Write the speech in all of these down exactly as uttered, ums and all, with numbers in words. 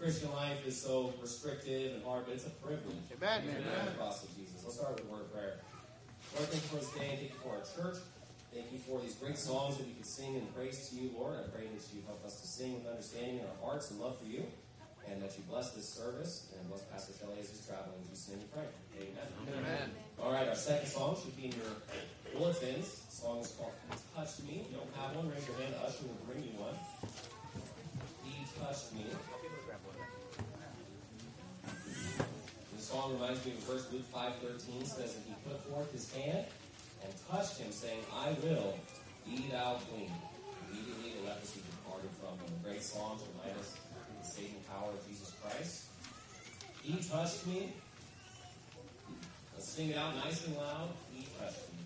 Christian life is so restrictive and hard, but it's a privilege. Amen. Amen. Amen. Cross of Jesus. Let's start with a word of prayer. Lord, thank you for this day. Thank you for our church. Thank you for these great songs that we can sing in praise to you, Lord. I pray that you help us to sing with understanding in our hearts and love for you, and that you bless this service and bless Pastor Shelley as he's traveling. In Jesus' name we pray. Amen. Amen. All right, our second song should be in your bulletins. The song is called He Touched Me. If you don't have one, raise your hand. Usher will bring you one. He Touched Me. The song reminds me of verse Luke five thirteen says that he put forth his hand and touched him, saying, I will, be thou clean. Immediately the leprosy departed from him. A great song to remind us of the saving power of Jesus Christ. He touched me. Let's sing it out nice and loud. He touched me.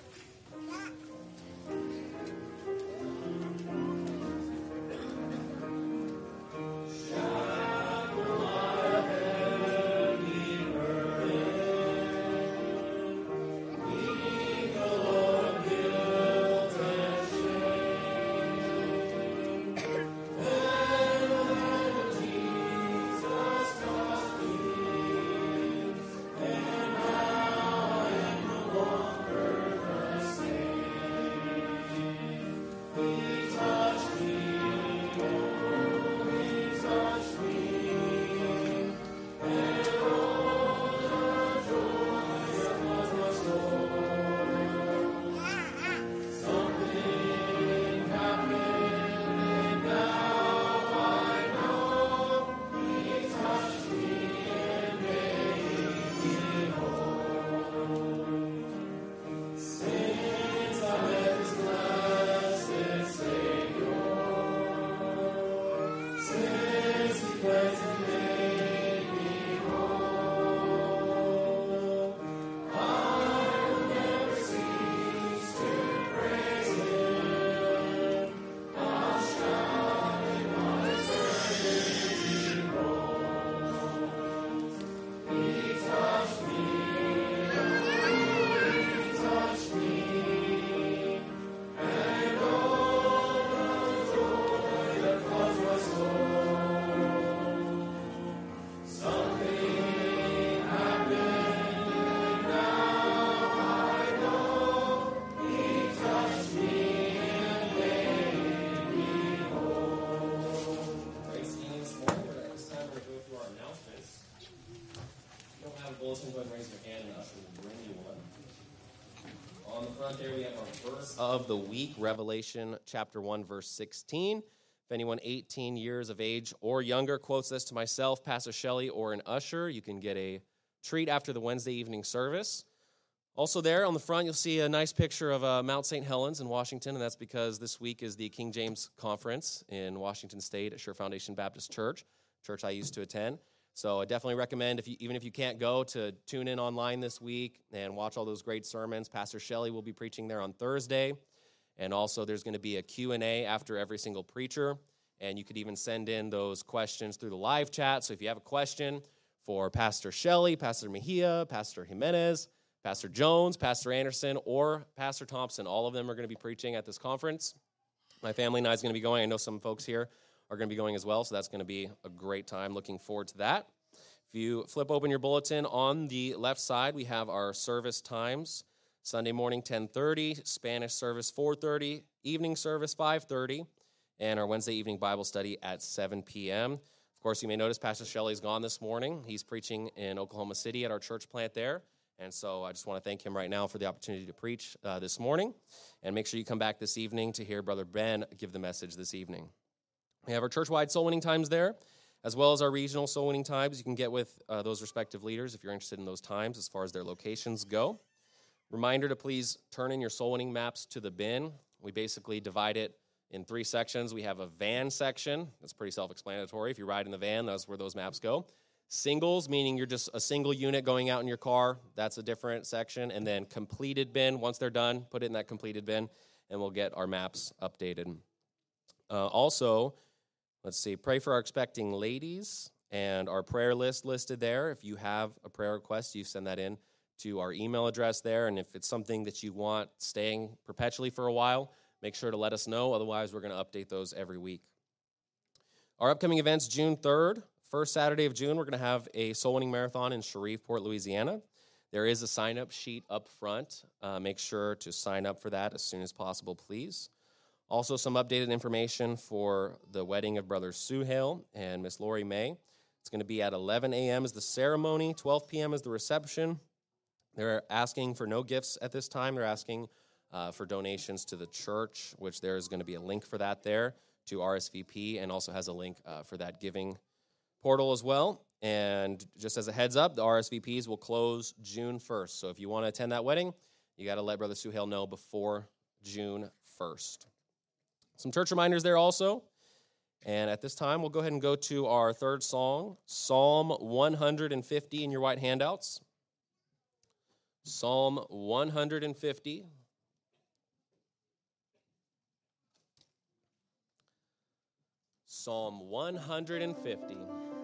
Of the week, Revelation chapter one, verse sixteen. If anyone eighteen years of age or younger quotes this to myself, Pastor Shelley, or an usher, you can get a treat after the Wednesday evening service. Also there on the front, you'll see a nice picture of uh, Mount Saint Helens in Washington, and that's because this week is the King James Conference in Washington State at Sure Foundation Baptist Church, church I used to attend. So I definitely recommend, if you, even if you can't go, to tune in online this week and watch all those great sermons. Pastor Shelley will be preaching there on Thursday. And also there's going to be a Q and A after every single preacher. And you could even send in those questions through the live chat. So if you have a question for Pastor Shelley, Pastor Mejia, Pastor Jimenez, Pastor Jones, Pastor Anderson, or Pastor Thompson, all of them are going to be preaching at this conference. My family and I is going to be going. I know some folks here are going to be going as well, so that's going to be a great time. Looking forward to that. If you flip open your bulletin, on the left side, we have our service times. Sunday morning, ten thirty, Spanish service, four thirty, evening service, five thirty, and our Wednesday evening Bible study at seven p.m. Of course, you may notice Pastor Shelley's gone this morning. He's preaching in Oklahoma City at our church plant there, and so I just want to thank him right now for the opportunity to preach uh, this morning, and make sure you come back this evening to hear Brother Ben give the message this evening. We have our church-wide soul winning times there, as well as our regional soul winning times. You can get with uh, those respective leaders if you're interested in those times as far as their locations go. Reminder to please turn in your soul winning maps to the bin. We basically divide it in three sections. We have a van section. That's pretty self-explanatory. If you ride in the van, that's where those maps go. Singles, meaning you're just a single unit going out in your car. That's a different section. And then completed bin. Once they're done, put it in that completed bin, and we'll get our maps updated. Uh, also, let's see, pray for our expecting ladies and our prayer list listed there. If you have a prayer request, you send that in to our email address there, and if it's something that you want staying perpetually for a while, make sure to let us know. Otherwise, we're going to update those every week. Our upcoming events, June third, first Saturday of June, we're going to have a soul winning marathon in Shreveport, Louisiana. There is a sign-up sheet up front. Uh, make sure to sign up for that as soon as possible, please. Also, some updated information for the wedding of Brother Suhail and Miss Lori May. It's going to be at eleven a.m. is the ceremony, twelve p.m. is the reception. They're asking for no gifts at this time. They're asking uh, for donations to the church, which there is going to be a link for that there to R S V P, and also has a link uh, for that giving portal as well. And just as a heads up, the R S V Ps will close June first. So if you want to attend that wedding, you got to let Brother Suhail know before June first. Some church reminders there also. And at this time, we'll go ahead and go to our third song, Psalm one hundred fifty in your white handouts. Psalm one hundred fifty. Psalm one hundred fifty.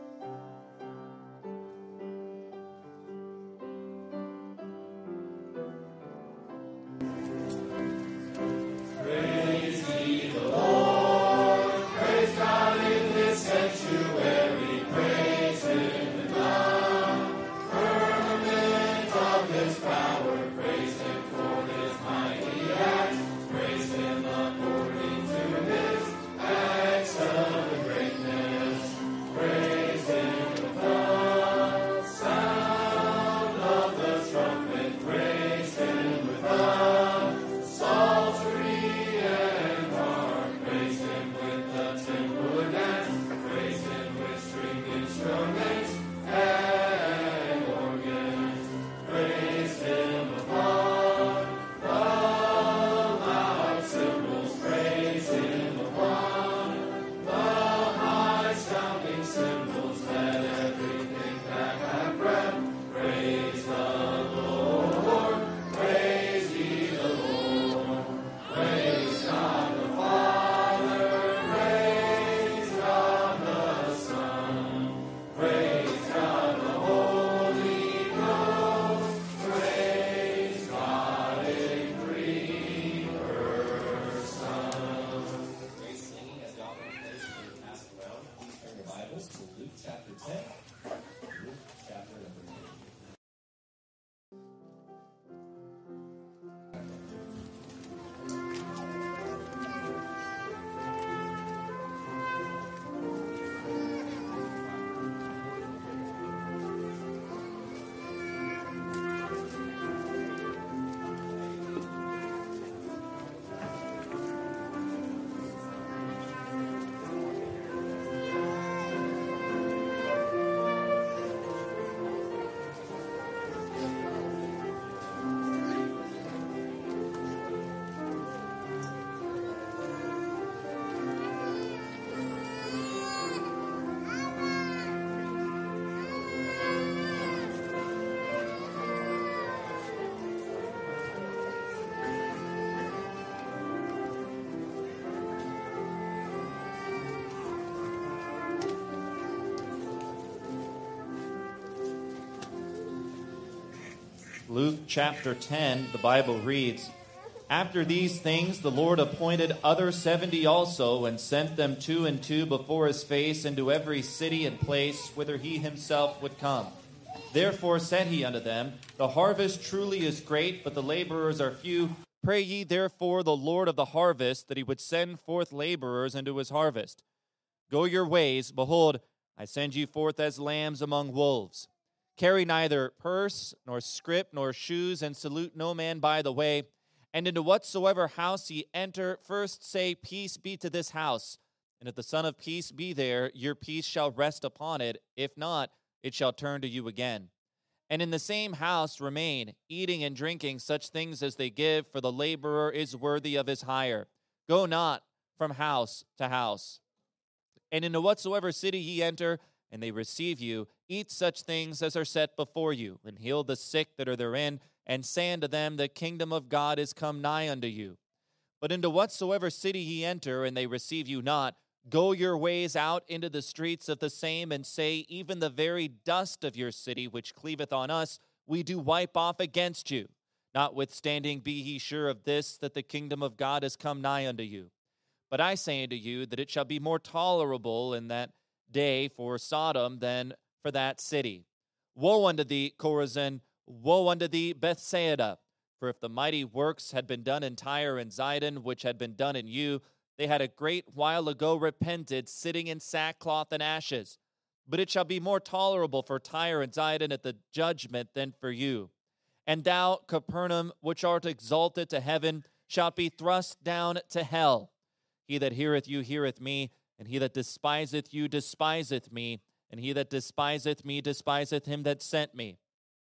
Luke chapter ten, the Bible reads, "After these things the Lord appointed other seventy also, and sent them two and two before his face into every city and place whither he himself would come. Therefore said he unto them, The harvest truly is great, but the laborers are few. Pray ye therefore the Lord of the harvest, that he would send forth laborers into his harvest. Go your ways, behold, I send you forth as lambs among wolves. Carry neither purse, nor scrip, nor shoes, and salute no man by the way. And into whatsoever house ye enter, first say, Peace be to this house. And if the Son of Peace be there, your peace shall rest upon it. If not, it shall turn to you again. And in the same house remain, eating and drinking such things as they give, for the laborer is worthy of his hire. Go not from house to house. And into whatsoever city ye enter, and they receive you, eat such things as are set before you, and heal the sick that are therein, and say unto them, The kingdom of God is come nigh unto you. But into whatsoever city ye enter, and they receive you not, go your ways out into the streets of the same, and say, Even the very dust of your city, which cleaveth on us, we do wipe off against you. Notwithstanding, be ye sure of this, that the kingdom of God is come nigh unto you. But I say unto you, that it shall be more tolerable, and that day for Sodom than for that city. Woe unto thee, Chorazin! Woe unto thee, Bethsaida! For if the mighty works had been done in Tyre and Zidon, which had been done in you, they had a great while ago repented, sitting in sackcloth and ashes. But it shall be more tolerable for Tyre and Zidon at the judgment than for you. And thou, Capernaum, which art exalted to heaven, shalt be thrust down to hell. He that heareth you heareth me, and he that despiseth you despiseth me, and he that despiseth me despiseth him that sent me.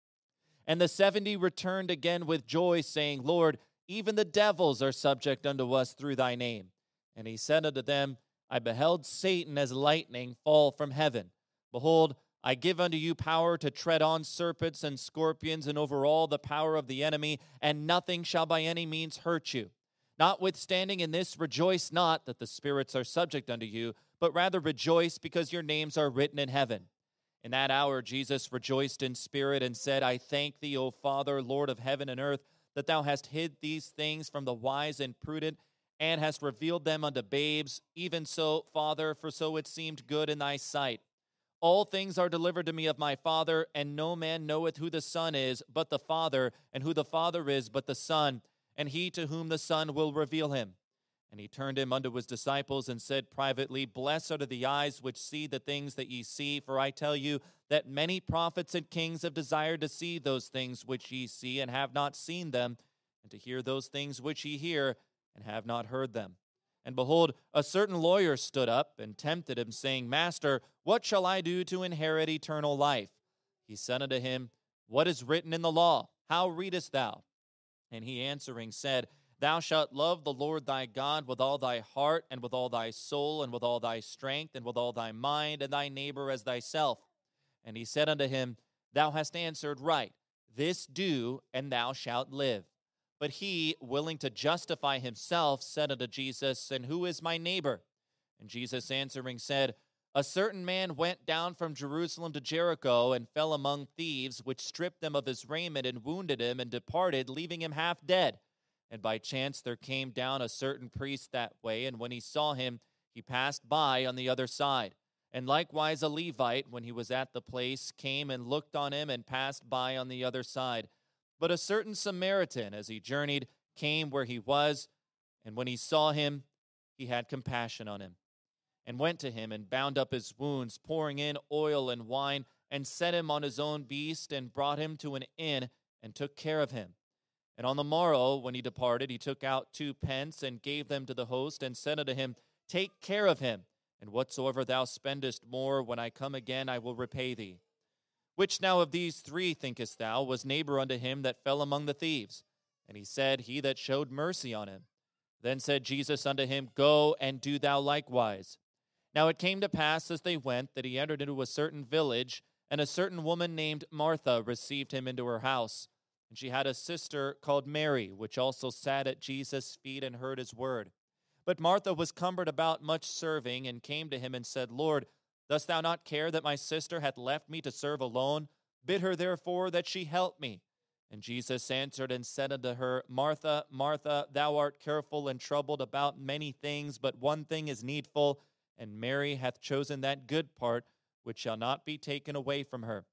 And the seventy returned again with joy, saying, Lord, even the devils are subject unto us through thy name. And he said unto them, I beheld Satan as lightning fall from heaven. Behold, I give unto you power to tread on serpents and scorpions, and over all the power of the enemy, and nothing shall by any means hurt you. Notwithstanding in this, rejoice not that the spirits are subject unto you, but rather rejoice because your names are written in heaven. In that hour Jesus rejoiced in spirit and said, I thank thee, O Father, Lord of heaven and earth, that thou hast hid these things from the wise and prudent, and hast revealed them unto babes. Even so, Father, for so it seemed good in thy sight. All things are delivered to me of my Father, and no man knoweth who the Son is but the Father, and who the Father is but the Son, and he to whom the Son will reveal him. And he turned him unto his disciples and said privately, Blessed are the eyes which see the things that ye see, for I tell you that many prophets and kings have desired to see those things which ye see, and have not seen them, and to hear those things which ye hear, and have not heard them. And behold, a certain lawyer stood up and tempted him, saying, Master, what shall I do to inherit eternal life? He said unto him, What is written in the law? How readest thou? And he answering said, Thou shalt love the Lord thy God with all thy heart, and with all thy soul, and with all thy strength, and with all thy mind, and thy neighbor as thyself. And he said unto him, Thou hast answered right. This do, and thou shalt live. But he, willing to justify himself, said unto Jesus, And who is my neighbor? And Jesus answering said, A certain man went down from Jerusalem to Jericho, and fell among thieves, which stripped him of his raiment, and wounded him, and departed, leaving him half dead. And by chance there came down a certain priest that way, and when he saw him, he passed by on the other side. And likewise a Levite, when he was at the place, came and looked on him, and passed by on the other side. But a certain Samaritan, as he journeyed, came where he was, and when he saw him, he had compassion on him, and went to him, and bound up his wounds, pouring in oil and wine, and set him on his own beast, and brought him to an inn, and took care of him. And on the morrow, when he departed, he took out two pence, and gave them to the host, and said unto him, Take care of him, and whatsoever thou spendest more, when I come again, I will repay thee. Which now of these three, thinkest thou, was neighbor unto him that fell among the thieves? And he said, He that showed mercy on him. Then said Jesus unto him, Go, and do thou likewise. Now it came to pass, as they went, that he entered into a certain village, and a certain woman named Martha received him into her house. And she had a sister called Mary, which also sat at Jesus' feet and heard his word. But Martha was cumbered about much serving, and came to him and said, Lord, dost thou not care that my sister hath left me to serve alone? Bid her therefore that she help me. And Jesus answered and said unto her, Martha, Martha, thou art careful and troubled about many things, but one thing is needful, and Mary hath chosen that good part, which shall not be taken away from her.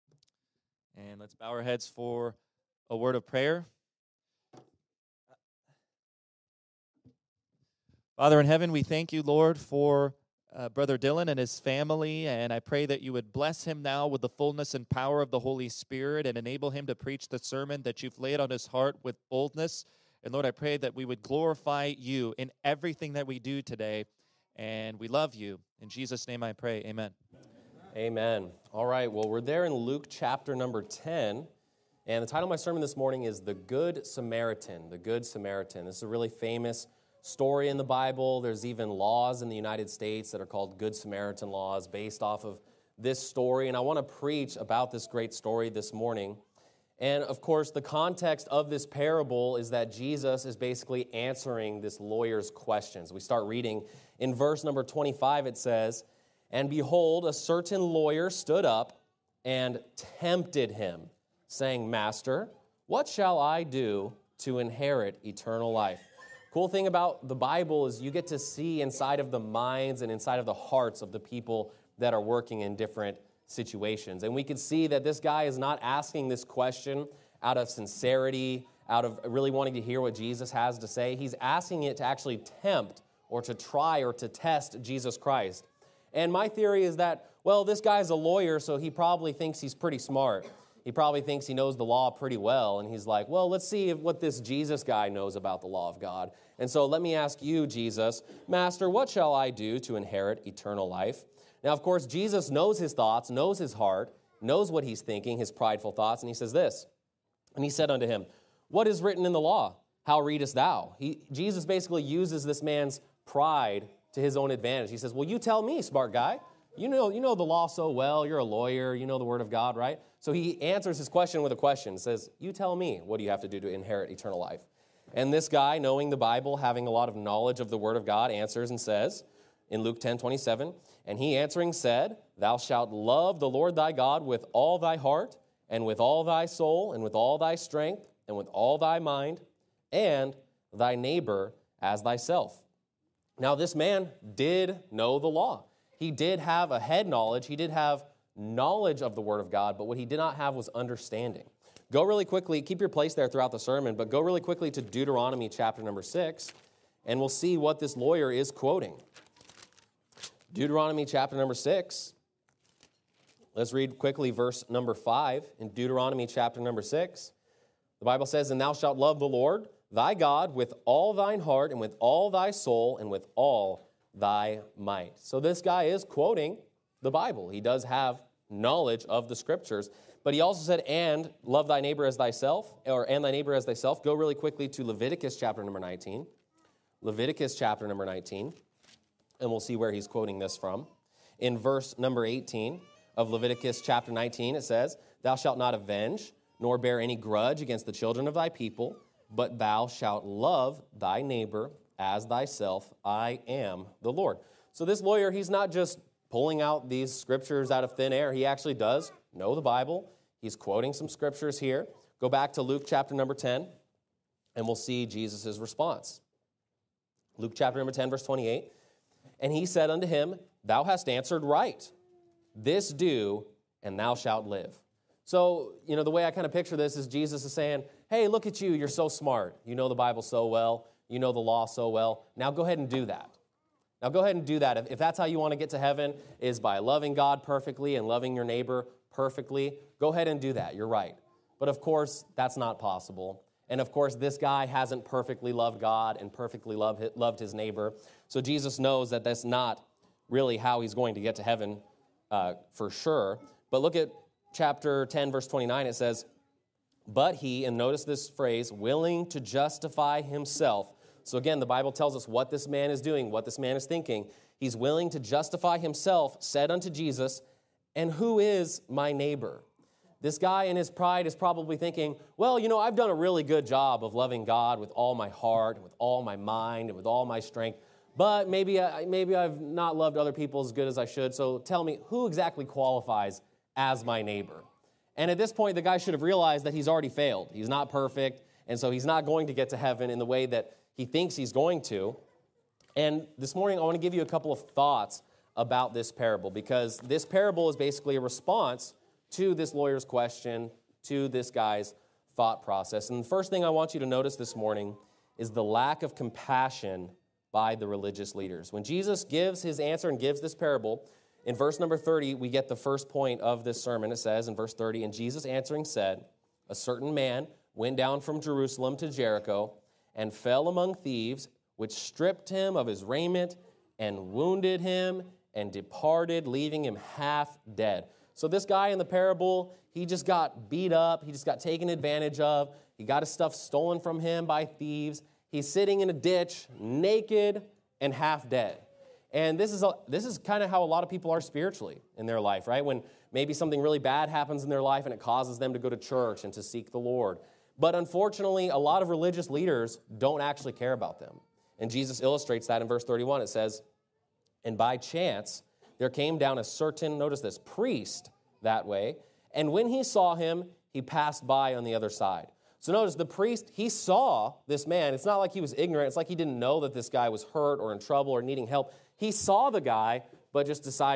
And let's bow our heads for a word of prayer. Father in heaven, we thank you, Lord, for uh, Brother Dylan and his family, and I pray that you would bless him now with the fullness and power of the Holy Spirit and enable him to preach the sermon that you've laid on his heart with boldness. And Lord, I pray that we would glorify you in everything that we do today, and we love you. In Jesus' name I pray, amen. Amen. All right, well, we're there in Luke chapter number ten, and the title of my sermon this morning is The Good Samaritan, The Good Samaritan. This is a really famous story in the Bible. There's even laws in the United States that are called Good Samaritan laws based off of this story, and I want to preach about this great story this morning. And, of course, the context of this parable is that Jesus is basically answering this lawyer's questions. We start reading in verse number twenty-five. It says, And behold, a certain lawyer stood up and tempted him, saying, Master, what shall I do to inherit eternal life? Cool thing about the Bible is you get to see inside of the minds and inside of the hearts of the people that are working in different situations. And we can see that this guy is not asking this question out of sincerity, out of really wanting to hear what Jesus has to say. He's asking it to actually tempt or to try or to test Jesus Christ. And my theory is that, well, this guy's a lawyer, so he probably thinks he's pretty smart. He probably thinks he knows the law pretty well, and he's like, well, let's see if what this Jesus guy knows about the law of God. And so let me ask you, Jesus, Master, what shall I do to inherit eternal life? Now, of course, Jesus knows his thoughts, knows his heart, knows what he's thinking, his prideful thoughts, and he says this, and he said unto him, what is written in the law? How readest thou? He, Jesus basically uses this man's pride to his own advantage. He says, well, you tell me, smart guy. You know, you know the law so well. You're a lawyer. You know the word of God, right? So he answers his question with a question. Says, you tell me, what do you have to do to inherit eternal life? And this guy, knowing the Bible, having a lot of knowledge of the word of God, answers and says, in Luke ten twenty-seven, and he answering said, thou shalt love the Lord thy God with all thy heart, and with all thy soul, and with all thy strength, and with all thy mind, and thy neighbor as thyself. Now this man did know the law. He did have a head knowledge. He did have knowledge of the word of God, but what he did not have was understanding. Go really quickly, keep your place there throughout the sermon, but go really quickly to Deuteronomy chapter number six, and we'll see what this lawyer is quoting. Deuteronomy chapter number six. Let's read quickly verse number five in Deuteronomy chapter number six. The Bible says, and thou shalt love the Lord thy God with all thine heart and with all thy soul and with all thy might. So this guy is quoting the Bible. He does have knowledge of the scriptures, but he also said, and love thy neighbor as thyself, or and thy neighbor as thyself. Go really quickly to Leviticus chapter number nineteen. Leviticus chapter number nineteen, and we'll see where he's quoting this from. In verse number eighteen of Leviticus chapter nineteen, it says, thou shalt not avenge, nor bear any grudge against the children of thy people, but thou shalt love thy neighbor as thyself. I am the Lord. So this lawyer, he's not just pulling out these scriptures out of thin air. He actually does know the Bible. He's quoting some scriptures here. Go back to Luke chapter number ten, and we'll see Jesus' response. Luke chapter number ten, verse twenty-eight. And he said unto him, thou hast answered right. This do, and thou shalt live. So, you know, the way I kind of picture this is Jesus is saying, hey, look at you. You're so smart. You know the Bible so well. You know the law so well. Now go ahead and do that. Now go ahead and do that. If, if that's how you want to get to heaven, is by loving God perfectly and loving your neighbor perfectly, go ahead and do that. You're right. But of course, that's not possible. And of course, this guy hasn't perfectly loved God and perfectly loved, loved his neighbor. So Jesus knows that that's not really how he's going to get to heaven uh, for sure. But look at chapter ten, verse twenty-nine. It says, but he, and notice this phrase, willing to justify himself. So again, the Bible tells us what this man is doing, what this man is thinking. He's willing to justify himself, said unto Jesus, and who is my neighbor? This guy in his pride is probably thinking, well, you know, I've done a really good job of loving God with all my heart, with all my mind, and with all my strength, but maybe, I, maybe I've not loved other people as good as I should, so tell me, who exactly qualifies as my neighbor? And at this point, the guy should have realized that he's already failed. He's not perfect, and so he's not going to get to heaven in the way that he thinks he's going to. And this morning, I want to give you a couple of thoughts about this parable, because this parable is basically a response to this lawyer's question, to this guy's thought process. And the first thing I want you to notice this morning is the lack of compassion by the religious leaders. When Jesus gives his answer and gives this parable, in verse number thirty, we get the first point of this sermon. It says in verse thirty, and Jesus answering said, a certain man went down from Jerusalem to Jericho and fell among thieves, which stripped him of his raiment and wounded him and departed, leaving him half dead. So this guy in the parable, he just got beat up. He just got taken advantage of. He got his stuff stolen from him by thieves. He's sitting in a ditch, naked and half dead. And this is a, this is kind of how a lot of people are spiritually in their life, right? When maybe something really bad happens in their life and it causes them to go to church and to seek the Lord. But unfortunately, a lot of religious leaders don't actually care about them. And Jesus illustrates that in verse thirty-one. It says, and by chance there came down a certain, notice this, priest that way, and when he saw him, he passed by on the other side. So notice the priest, he saw this man. It's not like he was ignorant. It's like he didn't know that this guy was hurt or in trouble or needing help. He saw the guy, but just decided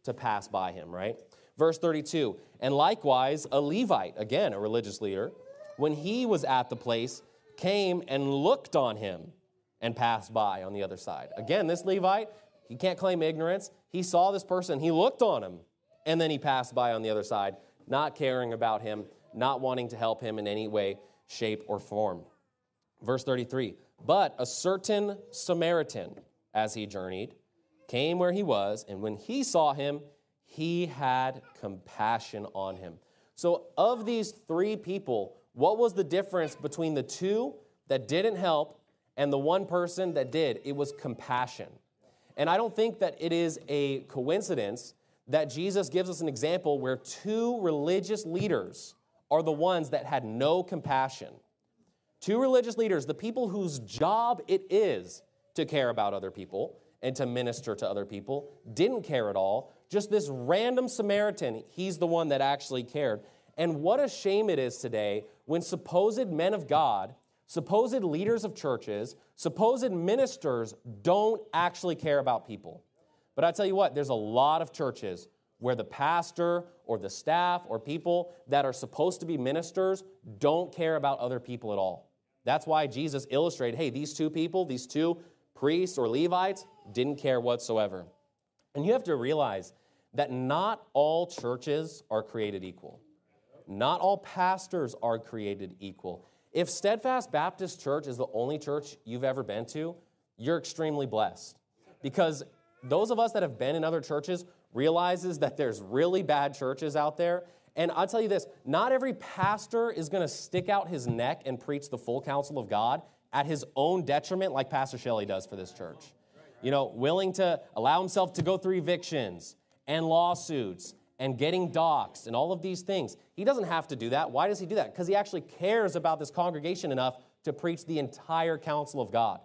to pass by him, right? Verse thirty-two, and likewise a Levite, again a religious leader, when he was at the place, came and looked on him and passed by on the other side. Again, this Levite, he can't claim ignorance. He saw this person, he looked on him, and then he passed by on the other side, not caring about him, not wanting to help him in any way, shape, or form. Verse thirty-three, but a certain Samaritan, as he journeyed, came where he was, and when he saw him, he had compassion on him. So of these three people, what was the difference between the two that didn't help and the one person that did? It was compassion. And I don't think that it is a coincidence that Jesus gives us an example where two religious leaders are the ones that had no compassion. Two religious leaders, the people whose job it is to care about other people and to minister to other people, didn't care at all. Just this random Samaritan, he's the one that actually cared. And what a shame it is today when supposed men of God, supposed leaders of churches, supposed ministers don't actually care about people. But I tell you what, there's a lot of churches where the pastor or the staff or people that are supposed to be ministers don't care about other people at all. That's why Jesus illustrated, hey, these two people, these two priests or Levites, didn't care whatsoever. And you have to realize that not all churches are created equal. Not all pastors are created equal. If Steadfast Baptist Church is the only church you've ever been to, you're extremely blessed. Because those of us that have been in other churches realizes that there's really bad churches out there. And I'll tell you this, not every pastor is going to stick out his neck and preach the full counsel of God at his own detriment like Pastor Shelley does for this church. You know, willing to allow himself to go through evictions and lawsuits and getting doxxed and all of these things. He doesn't have to do that. Why does he do that? Because he actually cares about this congregation enough to preach the entire counsel of God.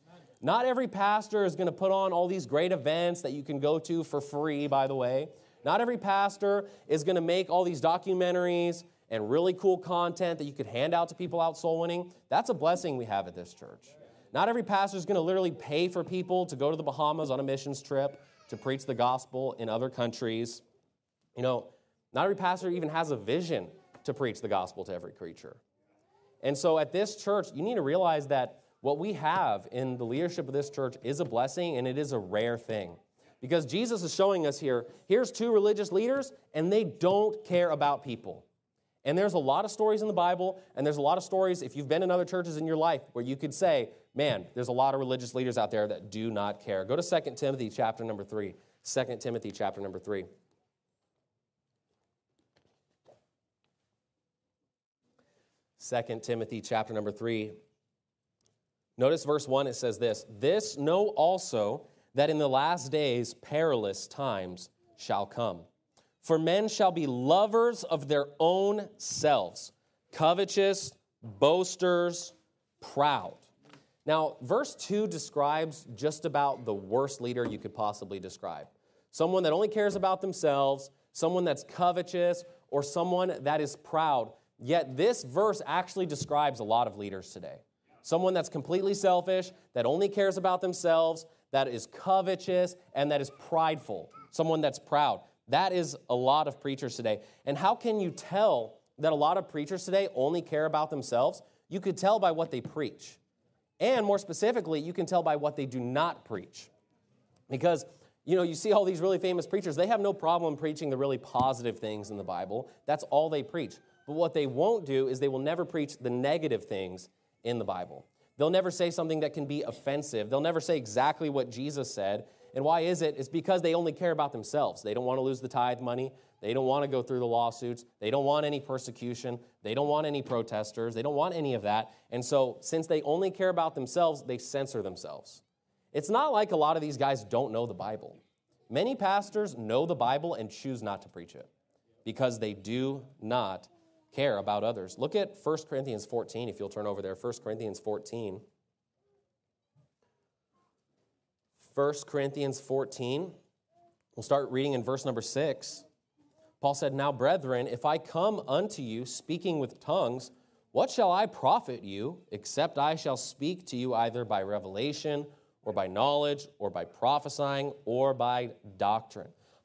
Not every pastor is going to put on all these great events that you can go to for free, by the way. Not every pastor is going to make all these documentaries and really cool content that you could hand out to people out soul winning. That's a blessing we have at this church. Not every pastor is going to literally pay for people to go to the Bahamas on a missions trip to preach the gospel in other countries. You know, not every pastor even has a vision to preach the gospel to every creature. And so at this church, you need to realize that what we have in the leadership of this church is a blessing, and it is a rare thing. Because Jesus is showing us here, here's two religious leaders, and they don't care about people. And there's a lot of stories in the Bible, and there's a lot of stories, if you've been in other churches in your life, where you could say, man, there's a lot of religious leaders out there that do not care. Go to Second Timothy chapter number three. Second Timothy chapter number three. Second Timothy chapter number three. Notice verse one, it says this, "This know also that in the last days perilous times shall come. For men shall be lovers of their own selves, covetous, boasters, proud." Now, verse two describes just about the worst leader you could possibly describe. Someone that only cares about themselves, someone that's covetous, or someone that is proud. Yet this verse actually describes a lot of leaders today. Someone that's completely selfish, that only cares about themselves, that is covetous, and that is prideful. Someone that's proud. That is a lot of preachers today. And how can you tell that a lot of preachers today only care about themselves? You could tell by what they preach. And more specifically, you can tell by what they do not preach. Because, you know, you see all these really famous preachers, they have no problem preaching the really positive things in the Bible. That's all they preach. But what they won't do is they will never preach the negative things in the Bible. They'll never say something that can be offensive. They'll never say exactly what Jesus said. And why is it? It's because they only care about themselves. They don't want to lose the tithe money. They don't want to go through the lawsuits. They don't want any persecution. They don't want any protesters. They don't want any of that. And so since they only care about themselves, they censor themselves. It's not like a lot of these guys don't know the Bible. Many pastors know the Bible and choose not to preach it because they do not care about others. Look at First Corinthians fourteen, if you'll turn over there. First Corinthians fourteen. First Corinthians fourteen. We'll start reading in verse number six. Paul said, "Now, brethren, if I come unto you speaking with tongues, what shall I profit you, except I shall speak to you either by revelation, or by knowledge, or by prophesying, or by doctrine?"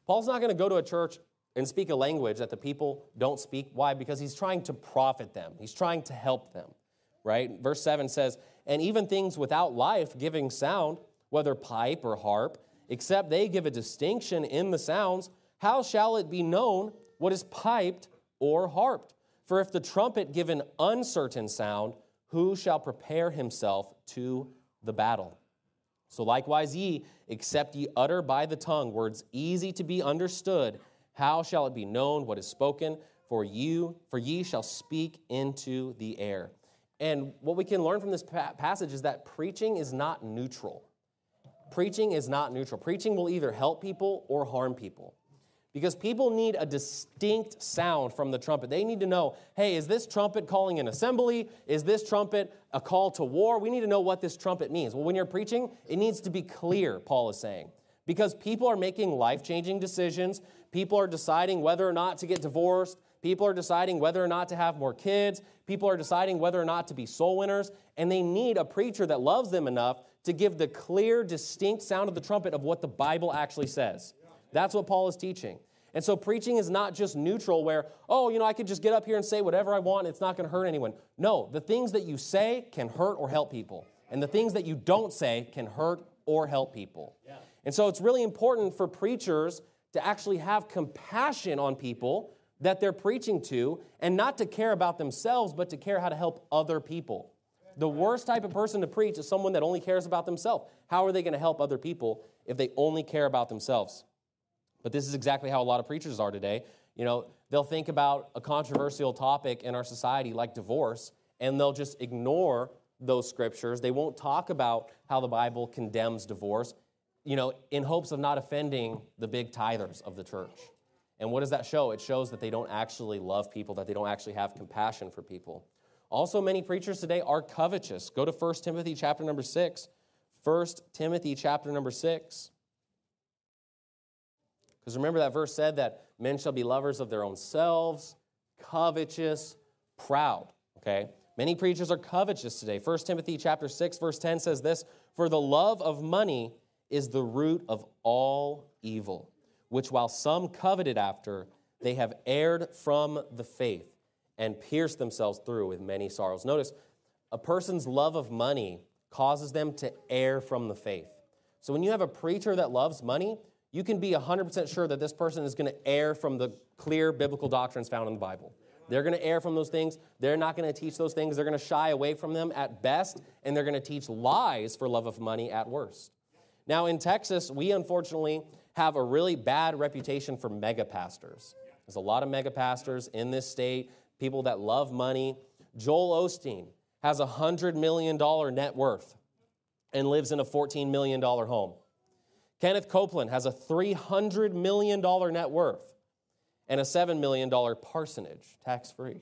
Paul's not going to go to a church and speak a language that the people don't speak. Why? Because he's trying to profit them. He's trying to help them, right? Verse seven says, and even things without life giving sound, whether pipe or harp, except they give a distinction in the sounds, how shall it be known what is piped or harped? For if the trumpet give an uncertain sound, who shall prepare himself to the battle? So likewise ye, except ye utter by the tongue words easy to be understood, how shall it be known what is spoken? For you, for ye shall speak into the air. And what we can learn from this pa- passage is that preaching is not neutral. Preaching is not neutral. Preaching will either help people or harm people. Because people need a distinct sound from the trumpet. They need to know, hey, is this trumpet calling an assembly? Is this trumpet a call to war? We need to know what this trumpet means. Well, when you're preaching, it needs to be clear, Paul is saying. Because people are making life-changing decisions. People are deciding whether or not to get divorced. People are deciding whether or not to have more kids. People are deciding whether or not to be soul winners. And they need a preacher that loves them enough to give the clear, distinct sound of the trumpet of what the Bible actually says. That's what Paul is teaching. And so preaching is not just neutral where, oh, you know, I could just get up here and say whatever I want and it's not going to hurt anyone. No, the things that you say can hurt or help people. And the things that you don't say can hurt or help people. Yeah. And so it's really important for preachers to actually have compassion on people that they're preaching to and not to care about themselves, but to care how to help other people. The worst type of person to preach is someone that only cares about themselves. How are they going to help other people if they only care about themselves? But this is exactly how a lot of preachers are today. You know, they'll think about a controversial topic in our society like divorce, and they'll just ignore those scriptures. They won't talk about how the Bible condemns divorce, you know, in hopes of not offending the big tithers of the church. And what does that show? It shows that they don't actually love people, that they don't actually have compassion for people. Also, many preachers today are covetous. Go to First Timothy chapter number six. First Timothy chapter number six. Because remember that verse said that men shall be lovers of their own selves, covetous, proud, okay? Many preachers are covetous today. First Timothy chapter six, verse ten says this, for the love of money is the root of all evil, which while some coveted after, they have erred from the faith and pierced themselves through with many sorrows. Notice, a person's love of money causes them to err from the faith. So when you have a preacher that loves money, you can be one hundred percent sure that this person is going to err from the clear biblical doctrines found in the Bible. They're going to err from those things. They're not going to teach those things. They're going to shy away from them at best, and they're going to teach lies for love of money at worst. Now, in Texas, we unfortunately have a really bad reputation for mega pastors. There's a lot of mega pastors in this state, people that love money. Joel Osteen has a one hundred million dollars net worth and lives in a fourteen million dollars home. Kenneth Copeland has a three hundred million dollars net worth and a seven million dollars parsonage, tax-free.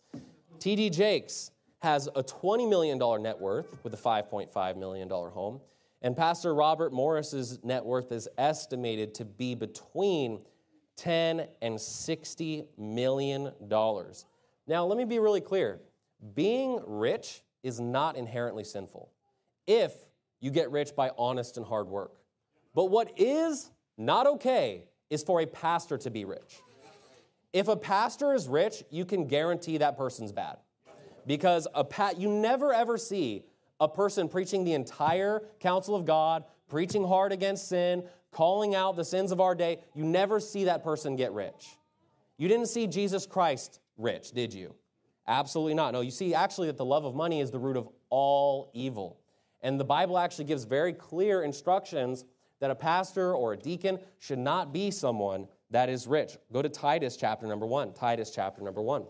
T D Jakes has a twenty million dollars net worth with a five point five million dollars home. And Pastor Robert Morris's net worth is estimated to be between ten and sixty million dollars. Now, let me be really clear. Being rich is not inherently sinful if you get rich by honest and hard work. But what is not okay is for a pastor to be rich. If a pastor is rich, you can guarantee that person's bad. Because a pa- you never ever see a person preaching the entire counsel of God, preaching hard against sin, calling out the sins of our day. You never see that person get rich. You didn't see Jesus Christ rich, did you? Absolutely not. No, you see actually that the love of money is the root of all evil. And the Bible actually gives very clear instructions that a pastor or a deacon should not be someone that is rich. Go to Titus chapter number one. Titus chapter number one.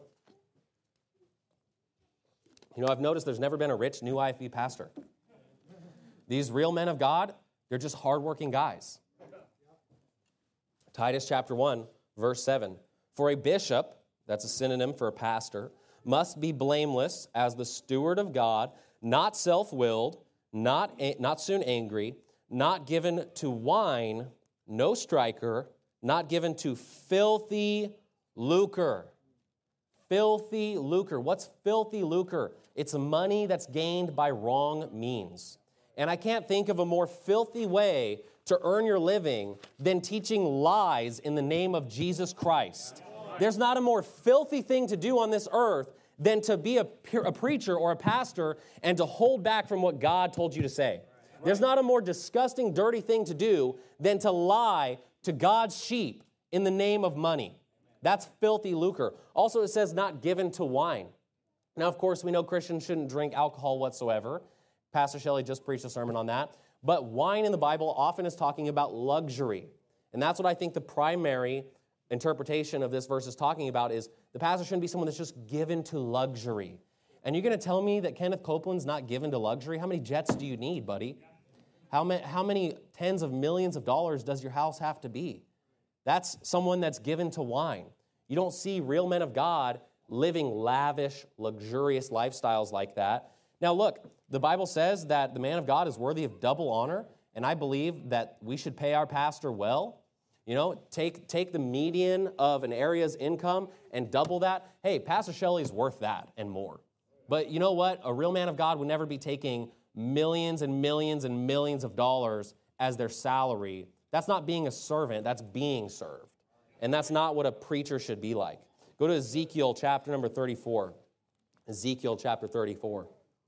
You know, I've noticed there's never been a rich new I F B pastor. These real men of God, they're just hardworking guys. Titus chapter one, verse seven. For a bishop, that's a synonym for a pastor, must be blameless as the steward of God, not self-willed, not, not soon angry, not given to wine, no striker, not given to filthy lucre. Filthy lucre. What's filthy lucre? It's money that's gained by wrong means. And I can't think of a more filthy way to earn your living than teaching lies in the name of Jesus Christ. There's not a more filthy thing to do on this earth than to be a, a preacher or a pastor and to hold back from what God told you to say. There's not a more disgusting, dirty thing to do than to lie to God's sheep in the name of money. That's filthy lucre. Also, it says not given to wine. Now, of course, we know Christians shouldn't drink alcohol whatsoever. Pastor Shelley just preached a sermon on that. But wine in the Bible often is talking about luxury. And that's what I think the primary interpretation of this verse is talking about is the pastor shouldn't be someone that's just given to luxury. And you're going to tell me that Kenneth Copeland's not given to luxury? How many jets do you need, buddy? How many, how many tens of millions of dollars does your house have to be? That's someone that's given to wine. You don't see real men of God living lavish, luxurious lifestyles like that. Now look, the Bible says that the man of God is worthy of double honor, and I believe that we should pay our pastor well. You know, take, take the median of an area's income and double that. Hey, Pastor Shelley's worth that and more. But you know what? A real man of God would never be taking millions and millions and millions of dollars as their salary. That's not being a servant, that's being served. And that's not what a preacher should be like. Go to Ezekiel chapter number thirty-four. Ezekiel chapter thirty-four.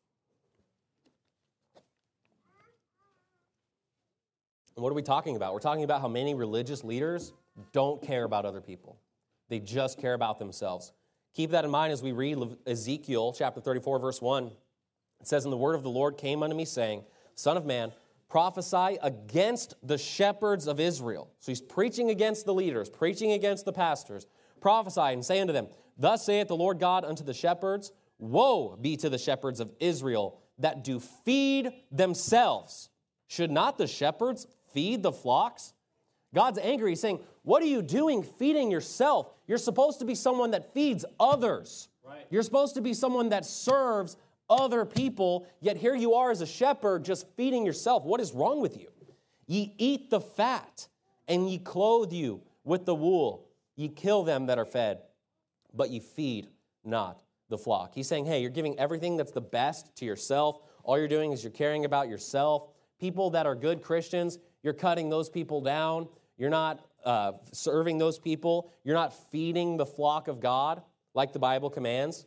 And what are we talking about? We're talking about how many religious leaders don't care about other people. They just care about themselves. Keep that in mind as we read Ezekiel chapter thirty-four, verse one. It says, "And the word of the Lord came unto me, saying, Son of man, prophesy against the shepherds of Israel." So he's preaching against the leaders, preaching against the pastors. "Prophesy and say unto them, Thus saith the Lord God unto the shepherds, Woe be to the shepherds of Israel that do feed themselves. Should not the shepherds feed the flocks?" God's angry. He's saying, what are you doing feeding yourself? You're supposed to be someone that feeds others. Right. You're supposed to be someone that serves other people, yet here you are as a shepherd just feeding yourself. What is wrong with you? Ye eat the fat, and ye clothe you with the wool. Ye kill them that are fed, but ye feed not the flock. He's saying, hey, you're giving everything that's the best to yourself. All you're doing is you're caring about yourself. People that are good Christians, you're cutting those people down. You're not uh, serving those people. You're not feeding the flock of God like the Bible commands.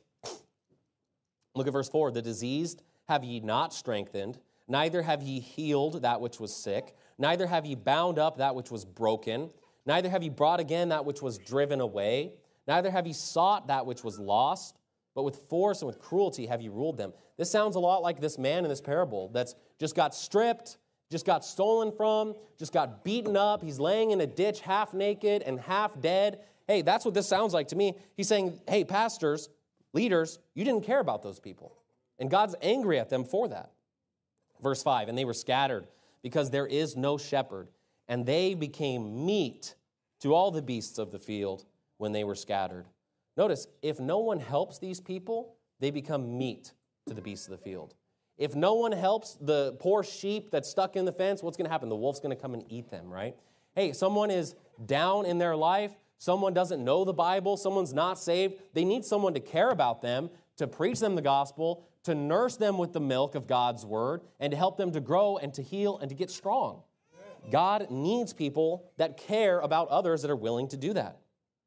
Look at verse four. "The diseased have ye not strengthened, neither have ye healed that which was sick, neither have ye bound up that which was broken, neither have ye brought again that which was driven away, neither have ye sought that which was lost, but with force and with cruelty have ye ruled them." This sounds a lot like this man in this parable that's just got stripped, just got stolen from, just got beaten up. He's laying in a ditch half naked and half dead. Hey, that's what this sounds like to me. He's saying, hey, pastors, leaders, you didn't care about those people. And God's angry at them for that. Verse five, "And they were scattered because there is no shepherd, and they became meat to all the beasts of the field when they were scattered." Notice, if no one helps these people, they become meat to the beasts of the field. If no one helps the poor sheep that's stuck in the fence, what's going to happen? The wolf's going to come and eat them, right? Hey, someone is down in their life. Someone doesn't know the Bible. Someone's not saved. They need someone to care about them, to preach them the gospel, to nurse them with the milk of God's word, and to help them to grow and to heal and to get strong. God needs people that care about others that are willing to do that.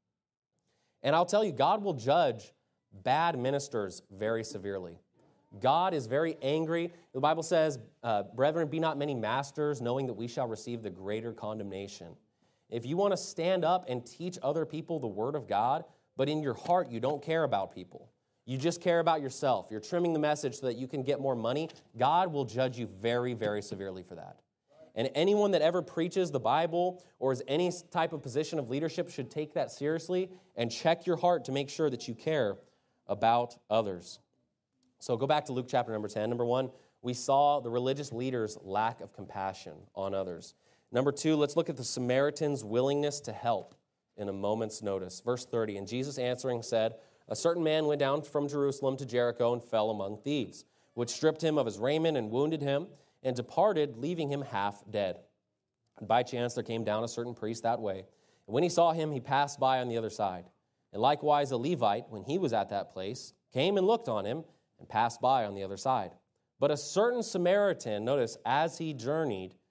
And I'll tell you, God will judge bad ministers very severely. God is very angry. The Bible says, uh, "Brethren, be not many masters, knowing that we shall receive the greater condemnation." If you want to stand up and teach other people the word of God, but in your heart you don't care about people, you just care about yourself, you're trimming the message so that you can get more money, God will judge you very, very severely for that. And anyone that ever preaches the Bible or is any type of position of leadership should take that seriously and check your heart to make sure that you care about others. So go back to Luke chapter number ten. Number one, we saw the religious leaders' lack of compassion on others. Number two, let's look at the Samaritan's willingness to help in a moment's notice. Verse thirty, "And Jesus answering said, A certain man went down from Jerusalem to Jericho and fell among thieves, which stripped him of his raiment and wounded him, and departed, leaving him half dead. And by chance there came down a certain priest that way. And when he saw him, he passed by on the other side. And likewise a Levite, when he was at that place, came and looked on him, and passed by on the other side. But a certain Samaritan," notice, "as he journeyed,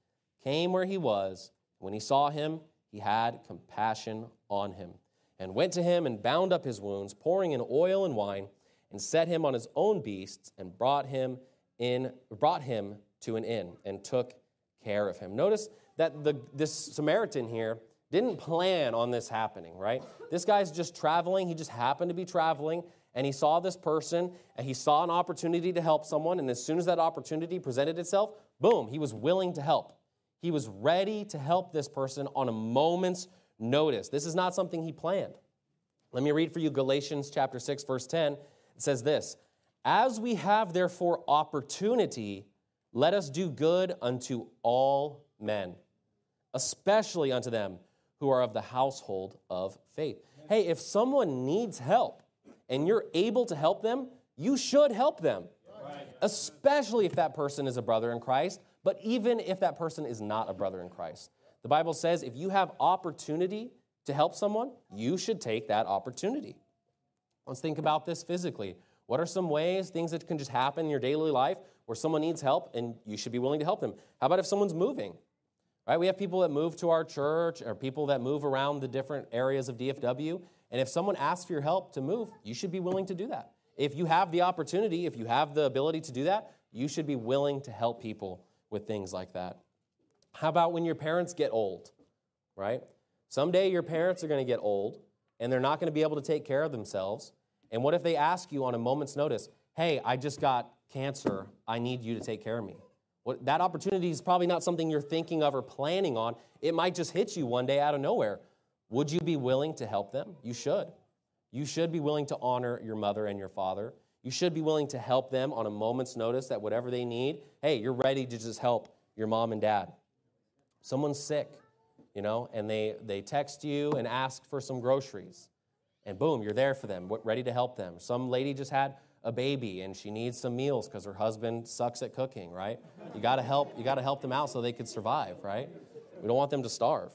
came where he was. When he saw him, he had compassion on him, and went to him and bound up his wounds, pouring in oil and wine, and set him on his own beasts, and brought him in, brought him to an inn, and took care of him. Notice that the this Samaritan here didn't plan on this happening, right? This guy's just traveling. He just happened to be traveling, and he saw this person, and he saw an opportunity to help someone, and as soon as that opportunity presented itself, boom, he was willing to help. He was ready to help this person on a moment's notice. This is not something he planned. Let me read for you Galatians chapter six, verse ten. It says this, "As we have therefore opportunity, let us do good unto all men, especially unto them who are of the household of faith." Hey, if someone needs help and you're able to help them, you should help them, right. Especially if that person is a brother in Christ, but even if that person is not a brother in Christ. The Bible says if you have opportunity to help someone, you should take that opportunity. Let's think about this physically. What are some ways, things that can just happen in your daily life where someone needs help and you should be willing to help them? How about if someone's moving? Right? We have people that move to our church or people that move around the different areas of D F W. And if someone asks for your help to move, you should be willing to do that. If you have the opportunity, if you have the ability to do that, you should be willing to help people with things like that. How about when your parents get old, right? Someday your parents are going to get old and they're not going to be able to take care of themselves. And what if they ask you on a moment's notice, "Hey, I just got cancer. I need you to take care of me." Well, that opportunity is probably not something you're thinking of or planning on. It might just hit you one day out of nowhere. Would you be willing to help them? You should. You should be willing to honor your mother and your father. You should be willing to help them on a moment's notice that whatever they need, hey, you're ready to just help your mom and dad. Someone's sick, you know, and they, they text you and ask for some groceries. And boom, you're there for them, ready to help them. Some lady just had a baby and she needs some meals because her husband sucks at cooking, right? You got to help, you got to help them out so they could survive, right? We don't want them to starve.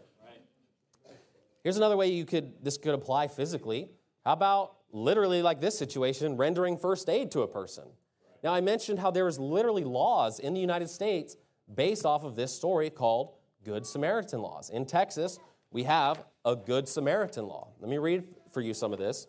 Here's another way you could this could apply physically. How about literally like this situation, rendering first aid to a person? Now, I mentioned how there is literally laws in the United States based off of this story called Good Samaritan laws. In Texas, we have a Good Samaritan law. Let me read for you some of this.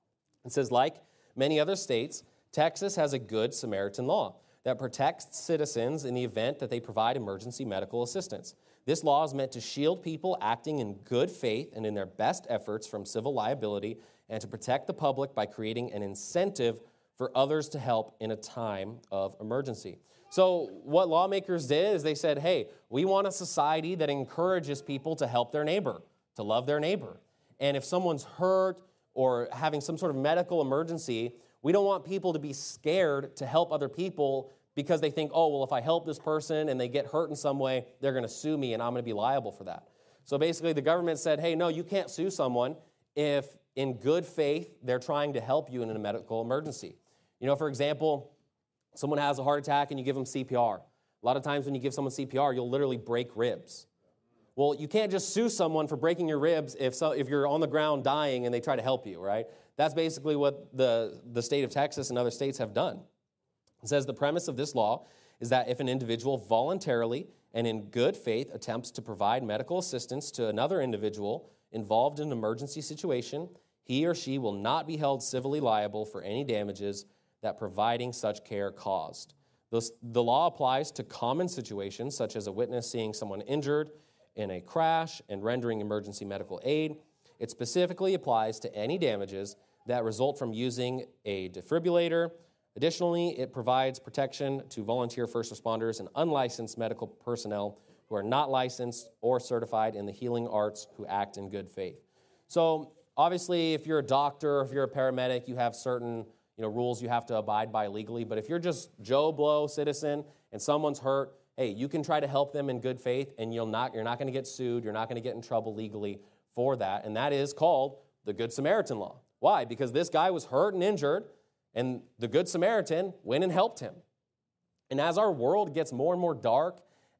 It says, like many other states, Texas has a Good Samaritan law that protects citizens in the event that they provide emergency medical assistance. This law is meant to shield people acting in good faith and in their best efforts from civil liability and to protect the public by creating an incentive for others to help in a time of emergency. So what lawmakers did is they said, hey, we want a society that encourages people to help their neighbor, to love their neighbor. And if someone's hurt or having some sort of medical emergency, we don't want people to be scared to help other people because they think, oh, well, if I help this person and they get hurt in some way, they're going to sue me and I'm going to be liable for that. So basically the government said, hey, no, you can't sue someone if in good faith they're trying to help you in a medical emergency. You know, for example, someone has a heart attack and you give them C P R. A lot of times when you give someone C P R, you'll literally break ribs. Well, you can't just sue someone for breaking your ribs if so, if you're on the ground dying and they try to help you, right? That's basically what the, the state of Texas and other states have done. It says the premise of this law is that if an individual voluntarily and in good faith attempts to provide medical assistance to another individual involved in an emergency situation, he or she will not be held civilly liable for any damages that providing such care caused. Thus, the law applies to common situations such as a witness seeing someone injured in a crash and rendering emergency medical aid. It specifically applies to any damages that result from using a defibrillator. Additionally, it provides protection to volunteer first responders and unlicensed medical personnel who are not licensed or certified in the healing arts who act in good faith. So, obviously, if you're a doctor, if you're a paramedic, you have certain you know, rules you have to abide by legally. But if you're just Joe Blow citizen and someone's hurt, hey, you can try to help them in good faith, and you'll not, you're not going to get sued. You're not going to get in trouble legally for that. And that is called the Good Samaritan law. Why? Because this guy was hurt and injured, and the Good Samaritan went and helped him. And as our world gets more and more dark,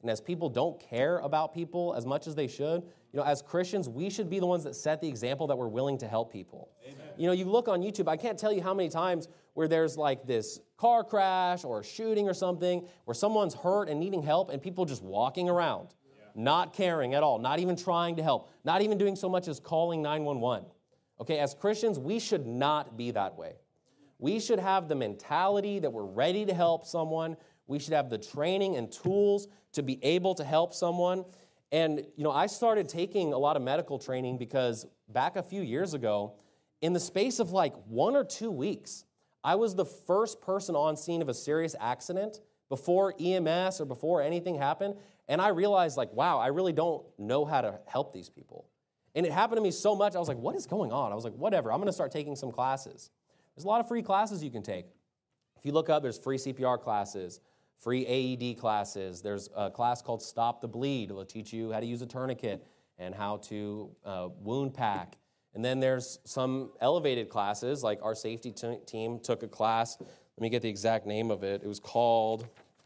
and as people don't care about people as much as they should, you know, as Christians, we should be the ones that set the example that we're willing to help people. Amen. You know, you look on YouTube, I can't tell you how many times where there's like this car crash or a shooting or something where someone's hurt and needing help and people just walking around, yeah. not caring at all, not even trying to help, not even doing so much as calling nine one one. Okay, as Christians, we should not be that way. We should have the mentality that we're ready to help someone. We should have the training and tools to be able to help someone. And, you know, I started taking a lot of medical training because back a few years ago, in the space of like one or two weeks, I was the first person on scene of a serious accident before E M S or before anything happened. And I realized, like, wow, I really don't know how to help these people. And it happened to me so much, I was like, what is going on? I was like, whatever, I'm going to start taking some classes. There's a lot of free classes you can take. If you look up, there's free C P R classes, free A E D classes. There's a class called Stop the Bleed. It'll teach you how to use a tourniquet and how to uh, wound pack. And then there's some elevated classes, like our safety t- team took a class. Let me get the exact name of it. It was called,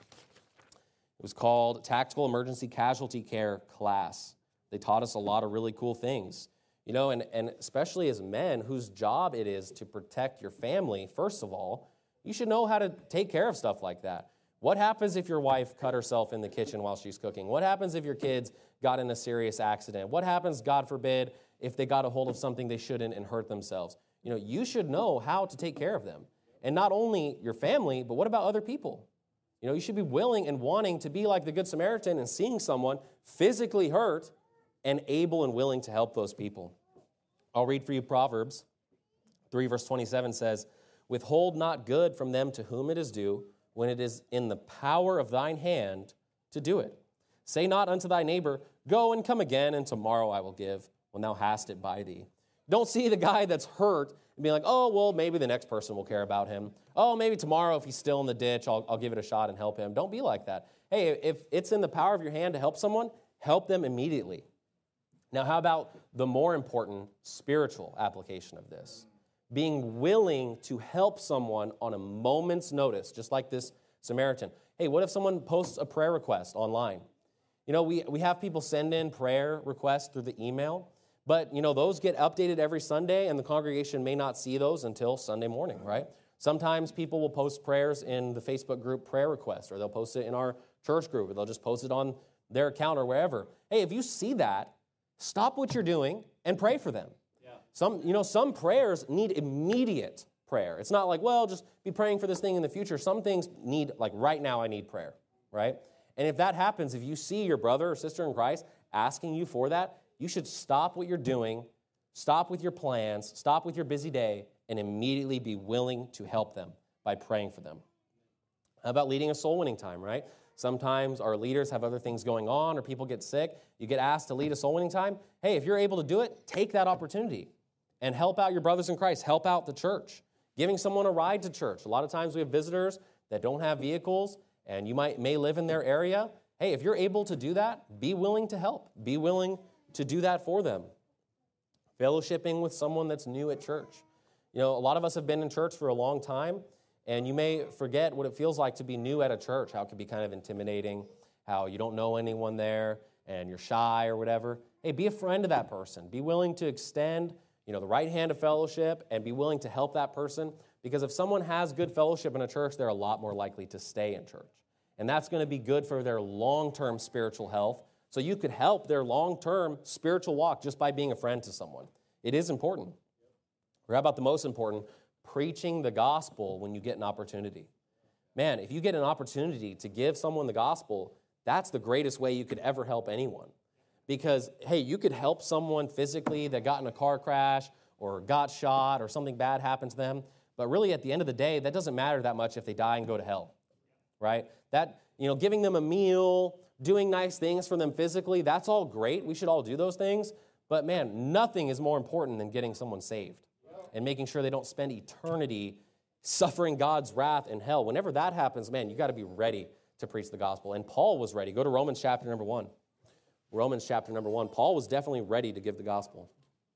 it was called Tactical Emergency Casualty Care class. They taught us a lot of really cool things. You know, and, and especially as men whose job it is to protect your family, first of all, you should know how to take care of stuff like that. What happens if your wife cut herself in the kitchen while she's cooking? What happens if your kids got in a serious accident? What happens, God forbid, if they got a hold of something they shouldn't and hurt themselves? You know, you should know how to take care of them. And not only your family, but what about other people? You know, you should be willing and wanting to be like the Good Samaritan and seeing someone physically hurt and able and willing to help those people. I'll read for you Proverbs three, verse twenty-seven says, "Withhold not good from them to whom it is due, when it is in the power of thine hand to do it. Say not unto thy neighbor, go and come again, and tomorrow I will give, when thou hast it by thee." Don't see the guy that's hurt and be like, oh, well, maybe the next person will care about him. Oh, maybe tomorrow if he's still in the ditch, I'll, I'll give it a shot and help him. Don't be like that. Hey, if it's in the power of your hand to help someone, help them immediately. Now, how about the more important spiritual application of this? Being willing to help someone on a moment's notice, just like this Samaritan. Hey, what if someone posts a prayer request online? You know, we, we have people send in prayer requests through the email, but, you know, those get updated every Sunday, and the congregation may not see those until Sunday morning, right? Sometimes people will post prayers in the Facebook group prayer request, or they'll post it in our church group, or they'll just post it on their account or wherever. Hey, if you see that, stop what you're doing and pray for them. Yeah. Some, you know, some prayers need immediate prayer. It's not like, well, just be praying for this thing in the future. Some things need, like right now I need prayer, right? And if that happens, if you see your brother or sister in Christ asking you for that, you should stop what you're doing, stop with your plans, stop with your busy day, and immediately be willing to help them by praying for them. How about leading a soul winning time, right? Sometimes our leaders have other things going on or people get sick. You get asked to lead a soul winning time. Hey, if you're able to do it, take that opportunity and help out your brothers in Christ. Help out the church. Giving someone a ride to church. A lot of times we have visitors that don't have vehicles and you might may live in their area. Hey, if you're able to do that, be willing to help. Be willing to do that for them. Fellowshipping with someone that's new at church. You know, a lot of us have been in church for a long time, and you may forget what it feels like to be new at a church, how it can be kind of intimidating, how you don't know anyone there, and you're shy or whatever. Hey, be a friend of that person. Be willing to extend, you know, the right hand of fellowship and be willing to help that person, because if someone has good fellowship in a church, they're a lot more likely to stay in church. And that's going to be good for their long-term spiritual health. So you could help their long-term spiritual walk just by being a friend to someone. It is important. Or how about the most important? Preaching the gospel when you get an opportunity. Man, if you get an opportunity to give someone the gospel, that's the greatest way you could ever help anyone. Because, hey, you could help someone physically that got in a car crash or got shot or something bad happened to them. But really, at the end of the day, that doesn't matter that much if they die and go to hell, right? That, you know, giving them a meal, doing nice things for them physically, that's all great. We should all do those things. But, man, nothing is more important than getting someone saved and making sure they don't spend eternity suffering God's wrath in hell. Whenever that happens, man, you got to be ready to preach the gospel. And Paul was ready. Go to Romans chapter number one. Romans chapter number one. Paul was definitely ready to give the gospel.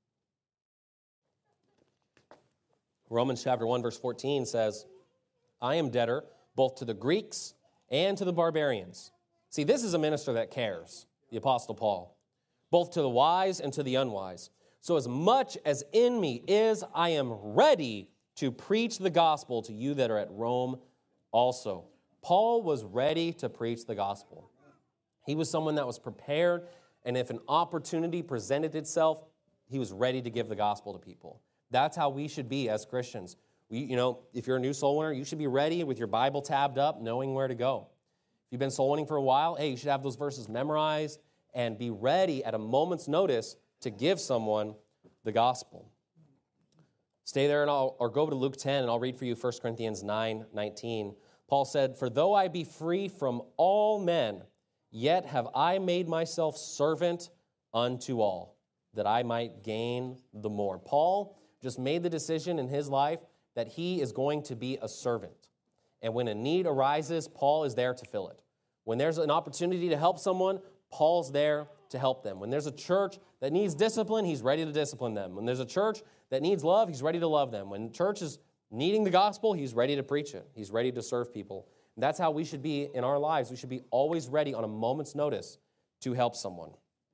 Romans chapter one, verse fourteen says, "I am debtor both to the Greeks and to the barbarians, See, this is a minister that cares, the Apostle Paul, both to the wise and to the unwise. So as much as in me is, I am ready to preach the gospel to you that are at Rome also. Paul was ready to preach the gospel. He was someone that was prepared, and if an opportunity presented itself, he was ready to give the gospel to people. That's how we should be as Christians. We, you know, if you're a new soul winner, you should be ready with your Bible tabbed up, knowing where to go. If you've been soul winning for a while, hey, you should have those verses memorized and be ready at a moment's notice to give someone the gospel. Stay there and I'll, or go to Luke ten and I'll read for you First Corinthians nine nineteen. Paul said, "For though I be free from all men, yet have I made myself servant unto all, that I might gain the more." Paul just made the decision in his life that he is going to be a servant. And when a need arises, Paul is there to fill it. When there's an opportunity to help someone, Paul's there to help them. When there's a church that needs discipline, he's ready to discipline them. When there's a church that needs love, he's ready to love them. When the church is needing the gospel, he's ready to preach it. He's ready to serve people. And that's how we should be in our lives. We should be always ready on a moment's notice to help someone.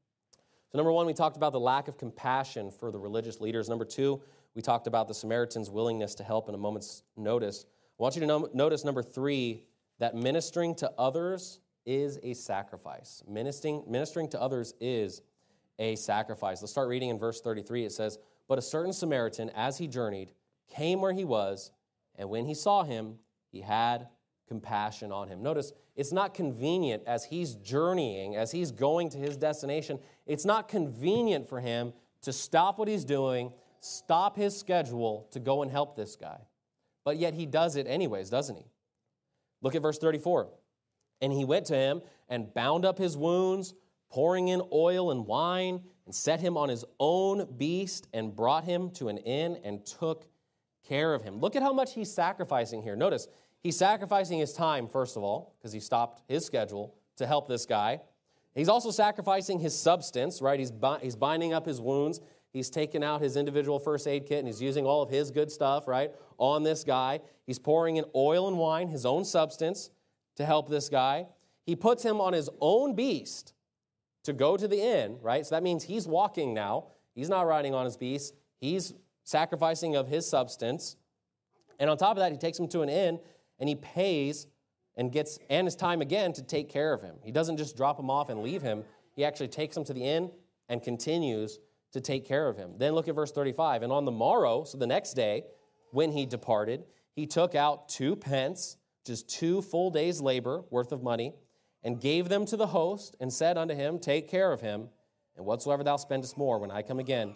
So number one, we talked about the lack of compassion for the religious leaders. Number two, we talked about the Samaritan's willingness to help in a moment's notice. I want you to no- notice, number three, that ministering to others is a sacrifice. Ministering, ministering to others is a sacrifice. Let's start reading in verse thirty-three. It says, "But a certain Samaritan, as he journeyed, came where he was, and when he saw him, he had compassion on him." Notice, it's not convenient as he's journeying, as he's going to his destination, it's not convenient for him to stop what he's doing, stop his schedule to go and help this guy. But yet he does it anyways, doesn't he? Look at verse thirty-four. "And he went to him and bound up his wounds, pouring in oil and wine, and set him on his own beast, and brought him to an inn and took care of him." Look at how much he's sacrificing here. Notice, he's sacrificing his time, first of all, because he stopped his schedule to help this guy. He's also sacrificing his substance, right? He's, bi- he's binding up his wounds. He's taken out his individual first aid kit, and he's using all of his good stuff, right, on this guy. He's pouring in oil and wine, his own substance, to help this guy. He puts him on his own beast to go to the inn, right? So that means he's walking now. He's not riding on his beast. He's sacrificing of his substance. And on top of that, he takes him to an inn, and he pays and gets, and his time again, to take care of him. He doesn't just drop him off and leave him. He actually takes him to the inn and continues to take care of him. Then look at verse thirty-five. "And on the morrow," so the next day, "when he departed, he took out two pence, just two full days' labor worth of money, and gave them to the host, and said unto him, Take care of him, and whatsoever thou spendest more, when I come again,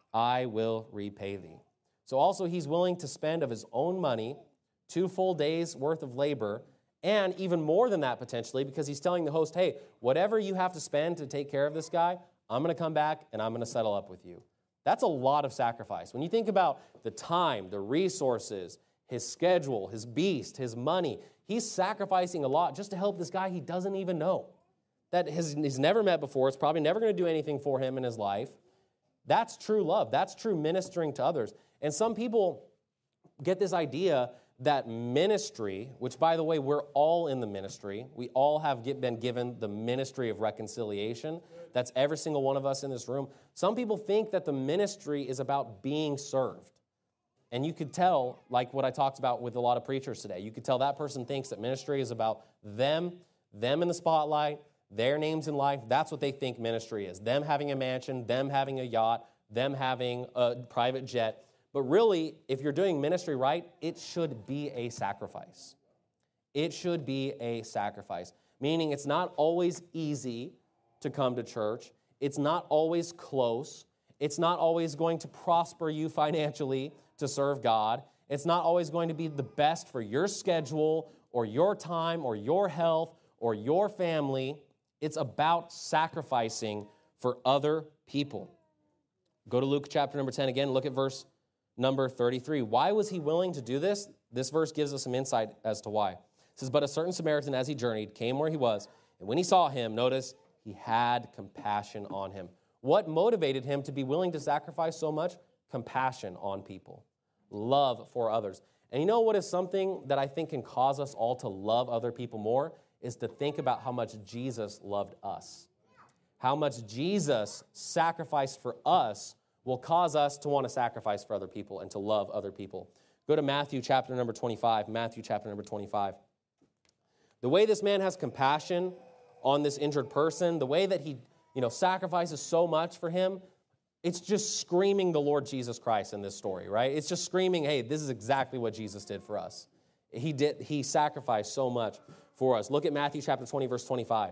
I will repay thee." So also he's willing to spend of his own money, two full days' worth of labor, and even more than that potentially, because he's telling the host, hey, whatever you have to spend to take care of this guy, I'm going to come back and I'm going to settle up with you. That's a lot of sacrifice. When you think about the time, the resources, his schedule, his beast, his money, he's sacrificing a lot just to help this guy he doesn't even know, that has, he's never met before. It's probably never going to do anything for him in his life. That's true love. That's true ministering to others. And some people get this idea that ministry, which, by the way, we're all in the ministry. We all have get, been given the ministry of reconciliation. That's every single one of us in this room. Some people think that the ministry is about being served. And you could tell, like what I talked about with a lot of preachers today, you could tell that person thinks that ministry is about them, them in the spotlight, their names in life. That's what they think ministry is. Them having a mansion, them having a yacht, them having a private jet. But really, if you're doing ministry right, it should be a sacrifice. It should be a sacrifice, meaning it's not always easy to come to church. It's not always close. It's not always going to prosper you financially to serve God. It's not always going to be the best for your schedule or your time or your health or your family. It's about sacrificing for other people. Go to Luke chapter number ten again. Look at verse number thirty-three. Why was he willing to do this? This verse gives us some insight as to why. It says, "But a certain Samaritan, as he journeyed, came where he was, and when he saw him," notice, "he had compassion on him." What motivated him to be willing to sacrifice so much? Compassion on people. Love for others. And you know what is something that I think can cause us all to love other people more? is to think about how much Jesus loved us. How much Jesus sacrificed for us will cause us to want to sacrifice for other people and to love other people. Go to Matthew chapter number twenty-five. Matthew chapter number twenty-five. The way this man has compassion on this injured person, the way that he, you know, sacrifices so much for him, it's just screaming the Lord Jesus Christ in this story, right? It's just screaming, hey, this is exactly what Jesus did for us. He did. He sacrificed so much for us. Look at Matthew chapter twenty, verse twenty-five.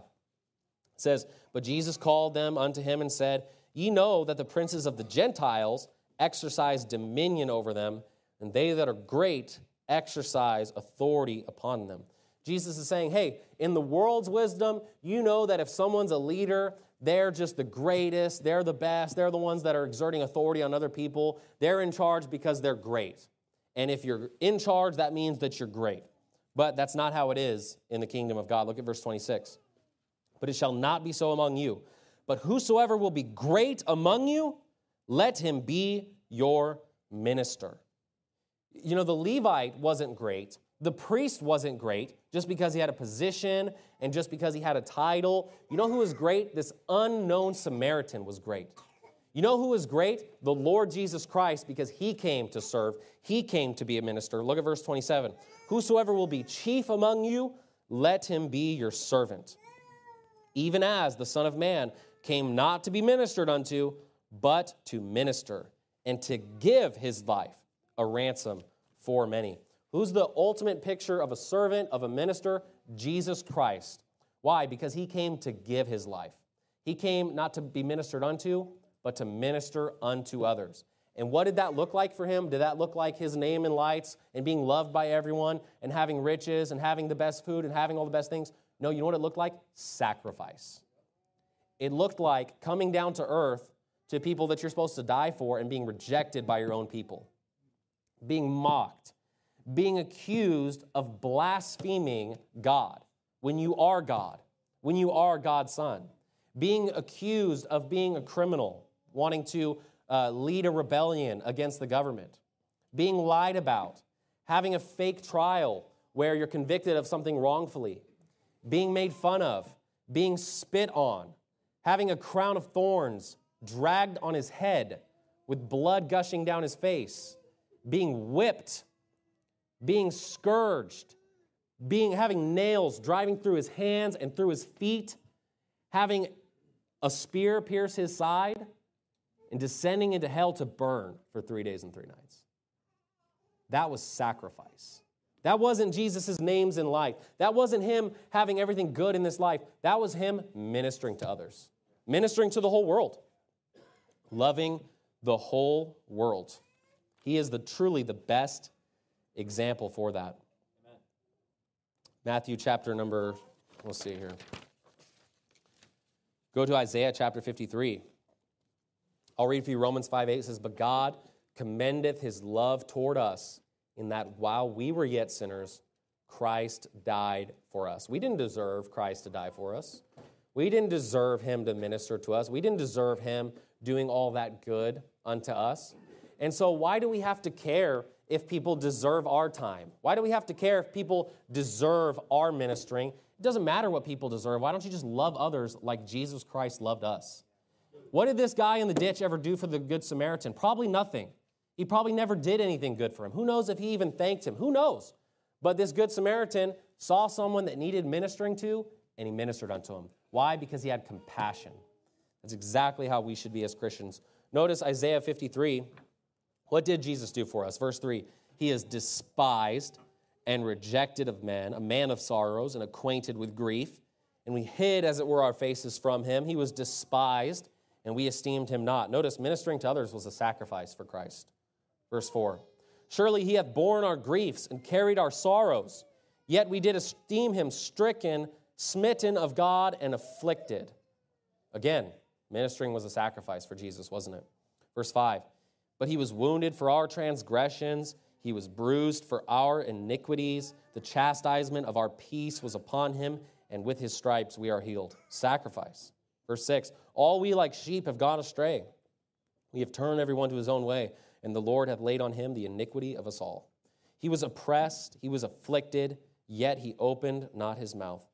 It says, but Jesus called them unto him and said, ye know that the princes of the Gentiles exercise dominion over them, and they that are great exercise authority upon them. Jesus is saying, hey, in the world's wisdom, you know that if someone's a leader, they're just the greatest, they're the best, they're the ones that are exerting authority on other people. They're in charge because they're great. And if you're in charge, that means that you're great. But that's not how it is in the kingdom of God. Look at verse twenty-six. But it shall not be so among you. But whosoever will be great among you, let him be your minister. You know, the Levite wasn't great. The priest wasn't great just because he had a position and just because he had a title. You know who was great? This unknown Samaritan was great. You know who was great? The Lord Jesus Christ, because he came to serve. He came to be a minister. Look at verse twenty-seven. Whosoever will be chief among you, let him be your servant. Even as the Son of Man came not to be ministered unto, but to minister, and to give his life a ransom for many. Who's the ultimate picture of a servant, of a minister? Jesus Christ. Why? Because he came to give his life. He came not to be ministered unto, but to minister unto others. And what did that look like for him? Did that look like his name in lights and being loved by everyone and having riches and having the best food and having all the best things? No, you know what it looked like? Sacrifice. It looked like coming down to earth to people that you're supposed to die for and being rejected by your own people, being mocked, being accused of blaspheming God when you are God, when you are God's son, being accused of being a criminal, wanting to uh, lead a rebellion against the government, being lied about, having a fake trial where you're convicted of something wrongfully, being made fun of, being spit on, having a crown of thorns dragged on his head with blood gushing down his face, being whipped, being scourged, being having nails driving through his hands and through his feet, having a spear pierce his side, and descending into hell to burn for three days and three nights. That was sacrifice. That wasn't Jesus' names in life. That wasn't him having everything good in this life. That was him ministering to others, ministering to the whole world, loving the whole world. He is the truly the best example for that. Amen. Matthew chapter number, we'll see here. Go to Isaiah chapter fifty-three. I'll read for you Romans five eight. It says, but God commendeth his love toward us, in that while we were yet sinners, Christ died for us. We didn't deserve Christ to die for us. We didn't deserve him to minister to us. We didn't deserve him doing all that good unto us. And so why do we have to care if people deserve our time? Why do we have to care if people deserve our ministering? It doesn't matter what people deserve. Why don't you just love others like Jesus Christ loved us? What did this guy in the ditch ever do for the Good Samaritan? Probably nothing. He probably never did anything good for him. Who knows if he even thanked him? Who knows? But this Good Samaritan saw someone that needed ministering to, and he ministered unto him. Why? Because he had compassion. That's exactly how we should be as Christians. Notice Isaiah fifty-three. What did Jesus do for us? Verse three, he is despised and rejected of men, a man of sorrows and acquainted with grief. And we hid, as it were, our faces from him. He was despised, and we esteemed him not. Notice, ministering to others was a sacrifice for Christ. Verse four, surely he hath borne our griefs and carried our sorrows, yet we did esteem him stricken, smitten of God, and afflicted. Again, ministering was a sacrifice for Jesus, wasn't it? Verse five, but he was wounded for our transgressions, he was bruised for our iniquities, the chastisement of our peace was upon him, and with his stripes we are healed. Sacrifice. Verse six, all we like sheep have gone astray. We have turned everyone to his own way, and the Lord hath laid on him the iniquity of us all. He was oppressed, he was afflicted, yet he opened not his mouth.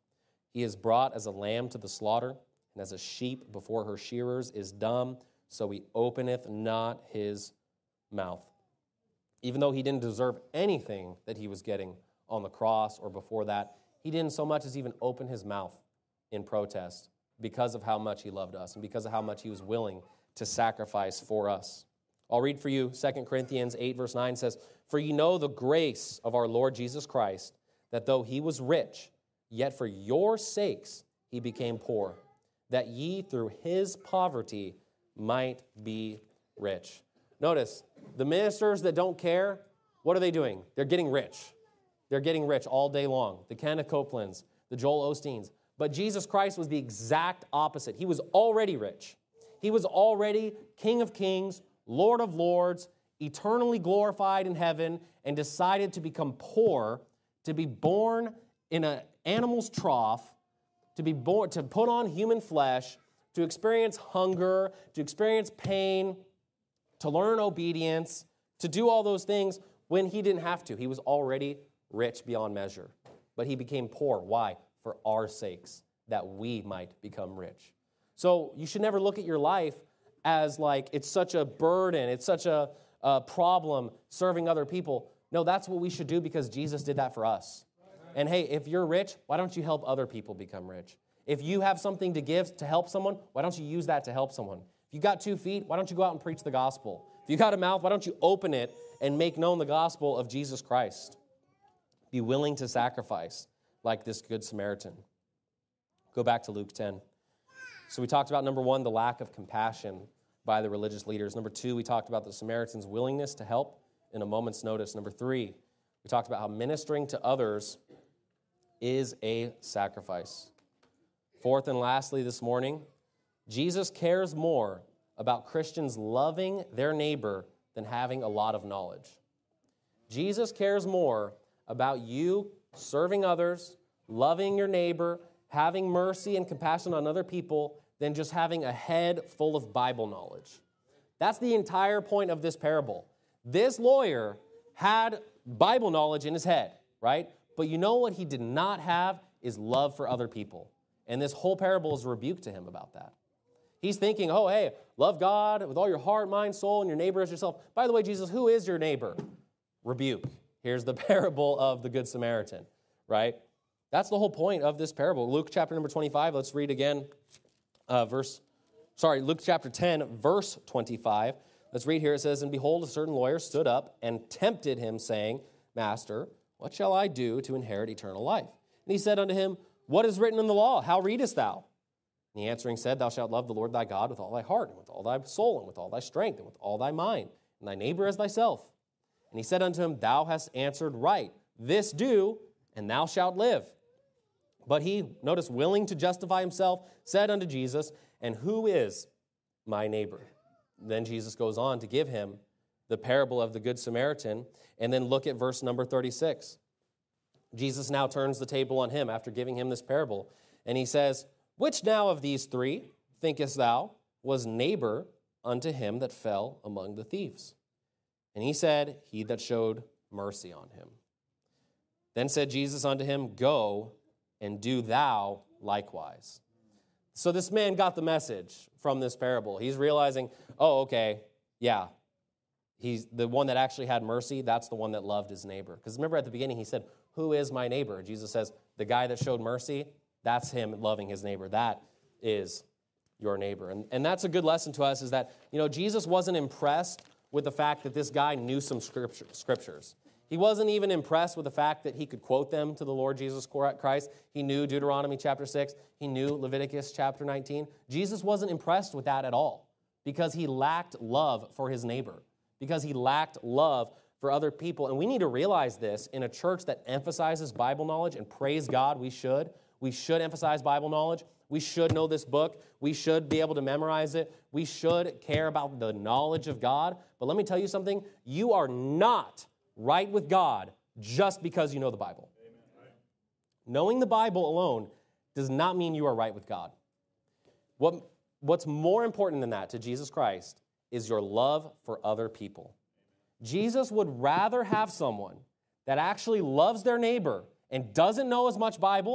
He is brought as a lamb to the slaughter, and as a sheep before her shearers is dumb, so he openeth not his mouth. Even though he didn't deserve anything that he was getting on the cross or before that, he didn't so much as even open his mouth in protest because of how much he loved us and because of how much he was willing to sacrifice for us. I'll read for you Second Corinthians eight, verse nine says, "For ye know the grace of our Lord Jesus Christ, that though he was rich, yet for your sakes he became poor, that ye through his poverty might be rich." Notice, the ministers that don't care, what are they doing? They're getting rich. They're getting rich all day long. The Kenneth Copelands, the Joel Osteens. But Jesus Christ was the exact opposite. He was already rich. He was already King of Kings, Lord of Lords, eternally glorified in heaven, and decided to become poor, to be born in an animal's trough, to be born, to put on human flesh, to experience hunger, to experience pain, to learn obedience, to do all those things when he didn't have to. He was already rich beyond measure. But he became poor. Why? For our sakes, that we might become rich. So you should never look at your life as like it's such a burden, it's such a, a problem serving other people. No, that's what we should do because Jesus did that for us. And hey, if you're rich, why don't you help other people become rich? If you have something to give to help someone, why don't you use that to help someone? If you got two feet, why don't you go out and preach the gospel? If you got a mouth, why don't you open it and make known the gospel of Jesus Christ? Be willing to sacrifice like this Good Samaritan. Go back to Luke ten. So we talked about, number one, the lack of compassion by the religious leaders. Number two, we talked about the Samaritan's willingness to help in a moment's notice. Number three, we talked about how ministering to others is a sacrifice. Fourth and lastly this morning, Jesus cares more about Christians loving their neighbor than having a lot of knowledge. Jesus cares more about you serving others, loving your neighbor, having mercy and compassion on other people than just having a head full of Bible knowledge. That's the entire point of this parable. This lawyer had Bible knowledge in his head, right? But you know what he did not have is love for other people. And this whole parable is a rebuke to him about that. He's thinking, oh, hey, love God with all your heart, mind, soul, and your neighbor as yourself. By the way, Jesus, who is your neighbor? Rebuke. Here's the parable of the Good Samaritan, right? That's the whole point of this parable. Luke chapter number twenty-five, let's read again, uh, verse, sorry, Luke chapter ten, verse twenty-five. Let's read here. It says, "And behold, a certain lawyer stood up and tempted him, saying, Master, what shall I do to inherit eternal life? And he said unto him, What is written in the law? How readest thou? And he answering said, Thou shalt love the Lord thy God with all thy heart, and with all thy soul, and with all thy strength, and with all thy mind, and thy neighbor as thyself. And he said unto him, Thou hast answered right. This do, and thou shalt live. But he, notice, willing to justify himself, said unto Jesus, And who is my neighbor?" Then Jesus goes on to give him the parable of the Good Samaritan. And then look at verse number thirty-six. Jesus now turns the table on him after giving him this parable. And he says, "Which now of these three, thinkest thou, was neighbor unto him that fell among the thieves? And he said, He that showed mercy on him. Then said Jesus unto him, Go, and do thou likewise." So this man got the message from this parable. He's realizing, oh, okay, yeah, he's the one that actually had mercy. That's the one that loved his neighbor. Because remember at the beginning, he said, who is my neighbor? Jesus says, the guy that showed mercy, that's him loving his neighbor. That is your neighbor. And, and that's a good lesson to us is that, you know, Jesus wasn't impressed with the fact that this guy knew some scripture, scriptures. He wasn't even impressed with the fact that he could quote them to the Lord Jesus Christ. He knew Deuteronomy chapter six. He knew Leviticus chapter nineteen. Jesus wasn't impressed with that at all because he lacked love for his neighbor, because he lacked love for other people. And we need to realize this in a church that emphasizes Bible knowledge, and praise God, we should. We should emphasize Bible knowledge. We should know this book. We should be able to memorize it. We should care about the knowledge of God. But let me tell you something. You are not right with God just because you know the Bible. Amen. Knowing the Bible alone does not mean you are right with God. What, what's more important than that to Jesus Christ is your love for other people. Jesus would rather have someone that actually loves their neighbor and doesn't know as much Bible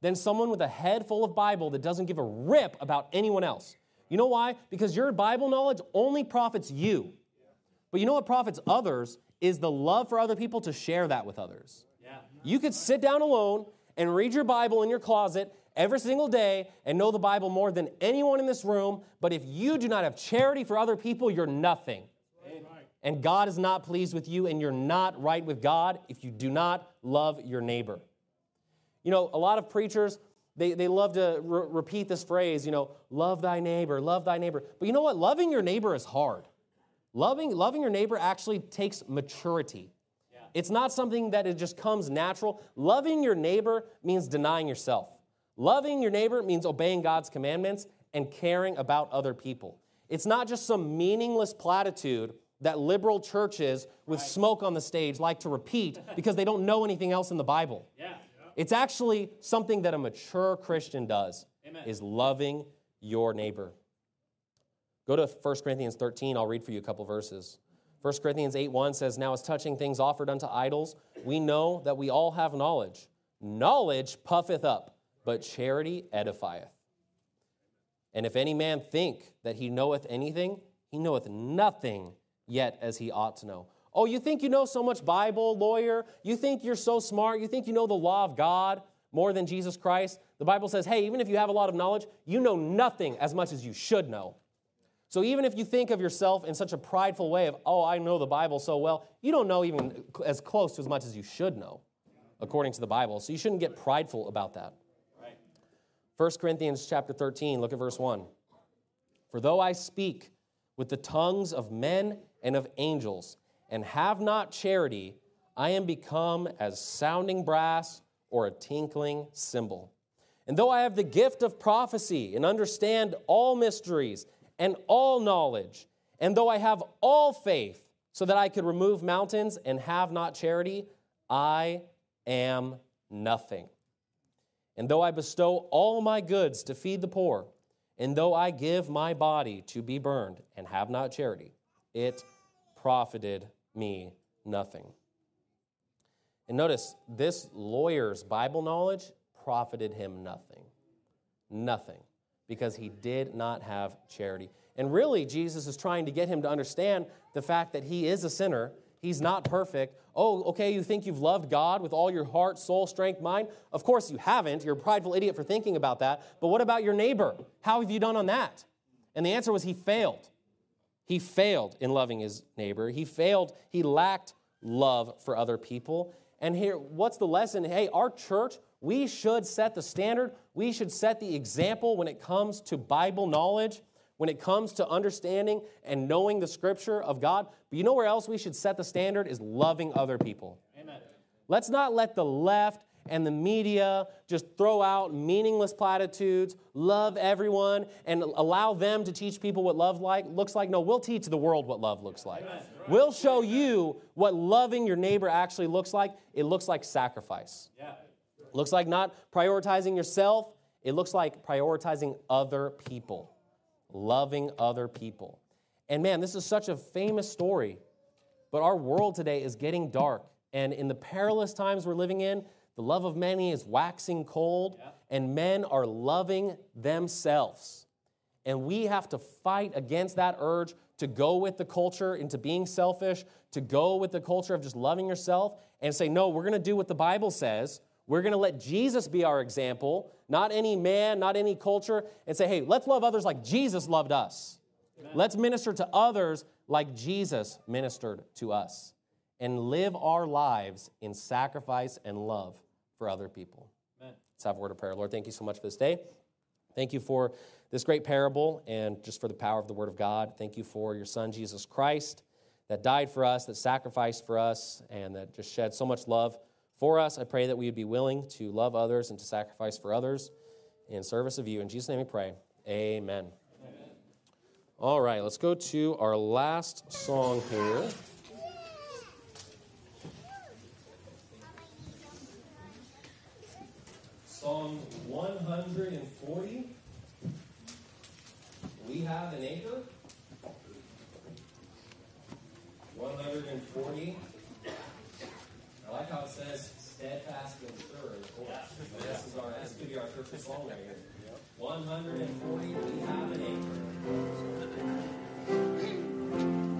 than someone with a head full of Bible that doesn't give a rip about anyone else. You know why? Because your Bible knowledge only profits you. But you know what profits others is the love for other people to share that with others. Yeah. You could sit down alone and read your Bible in your closet every single day and know the Bible more than anyone in this room, but if you do not have charity for other people, you're nothing. And God is not pleased with you, and you're not right with God if you do not love your neighbor. You know, a lot of preachers, they, they love to re- repeat this phrase, you know, love thy neighbor, love thy neighbor. But you know what? Loving your neighbor is hard. Loving, loving your neighbor actually takes maturity. Yeah. It's not something that it just comes natural. Loving your neighbor means denying yourself. Loving your neighbor means obeying God's commandments and caring about other people. It's not just some meaningless platitude that liberal churches with right. smoke on the stage like to repeat because they don't know anything else in the Bible. Yeah. Yeah. It's actually something that a mature Christian does, Amen. Is loving your neighbor. Go to First Corinthians thirteen. I'll read for you a couple verses. First Corinthians eight one says, now as touching things offered unto idols, we know that we all have knowledge. Knowledge puffeth up, but charity edifieth. And if any man think that he knoweth anything, he knoweth nothing yet as he ought to know. Oh, you think you know so much Bible, lawyer? You think you're so smart? You think you know the law of God more than Jesus Christ? The Bible says, hey, even if you have a lot of knowledge, you know nothing as much as you should know. So even if you think of yourself in such a prideful way of, oh, I know the Bible so well, you don't know even as close to as much as you should know, according to the Bible. So you shouldn't get prideful about that. Right. First Corinthians chapter thirteen, look at verse one. For though I speak with the tongues of men and of angels, and have not charity, I am become as sounding brass or a tinkling cymbal. And though I have the gift of prophecy and understand all mysteries and all knowledge, and though I have all faith so that I could remove mountains and have not charity, I am nothing. And though I bestow all my goods to feed the poor, and though I give my body to be burned and have not charity, it profited me nothing. And notice, this lawyer's Bible knowledge profited him nothing. Nothing. Because he did not have charity. And really, Jesus is trying to get him to understand the fact that he is a sinner. He's not perfect. Oh, okay, you think you've loved God with all your heart, soul, strength, mind? Of course you haven't. You're a prideful idiot for thinking about that. But what about your neighbor? How have you done on that? And the answer was he failed. He failed in loving his neighbor. He failed. He lacked love for other people. And here, what's the lesson? Hey, our church, we should set the standard. We should set the example when it comes to Bible knowledge, when it comes to understanding and knowing the Scripture of God. But you know where else we should set the standard is loving other people. Amen. Let's not let the left and the media just throw out meaningless platitudes, love everyone, and allow them to teach people what love like looks like. No, we'll teach the world what love looks like. Amen. We'll show you what loving your neighbor actually looks like. It looks like sacrifice. Yeah. It looks like not prioritizing yourself. It looks like prioritizing other people, loving other people. And man, this is such a famous story, but our world today is getting dark. And in the perilous times we're living in, the love of many is waxing cold, yeah. and men are loving themselves. And we have to fight against that urge to go with the culture into being selfish, to go with the culture of just loving yourself, and say, no, we're going to do what the Bible says. We're going to let Jesus be our example, not any man, not any culture, and say, hey, let's love others like Jesus loved us. Amen. Let's minister to others like Jesus ministered to us, and live our lives in sacrifice and love for other people. Amen. Let's have a word of prayer. Lord, thank you so much for this day. Thank you for this great parable and just for the power of the Word of God. Thank you for your Son, Jesus Christ, that died for us, that sacrificed for us, and that just shed so much love for us. I pray that we would be willing to love others and to sacrifice for others in service of you. In Jesus' name we pray. Amen. Amen. All right, let's go to our last song here. Psalm one hundred forty. We have an acre. one hundred forty. I like how it says steadfast and sure. This is our, this could be our church song right here. one hundred forty, we have an acre.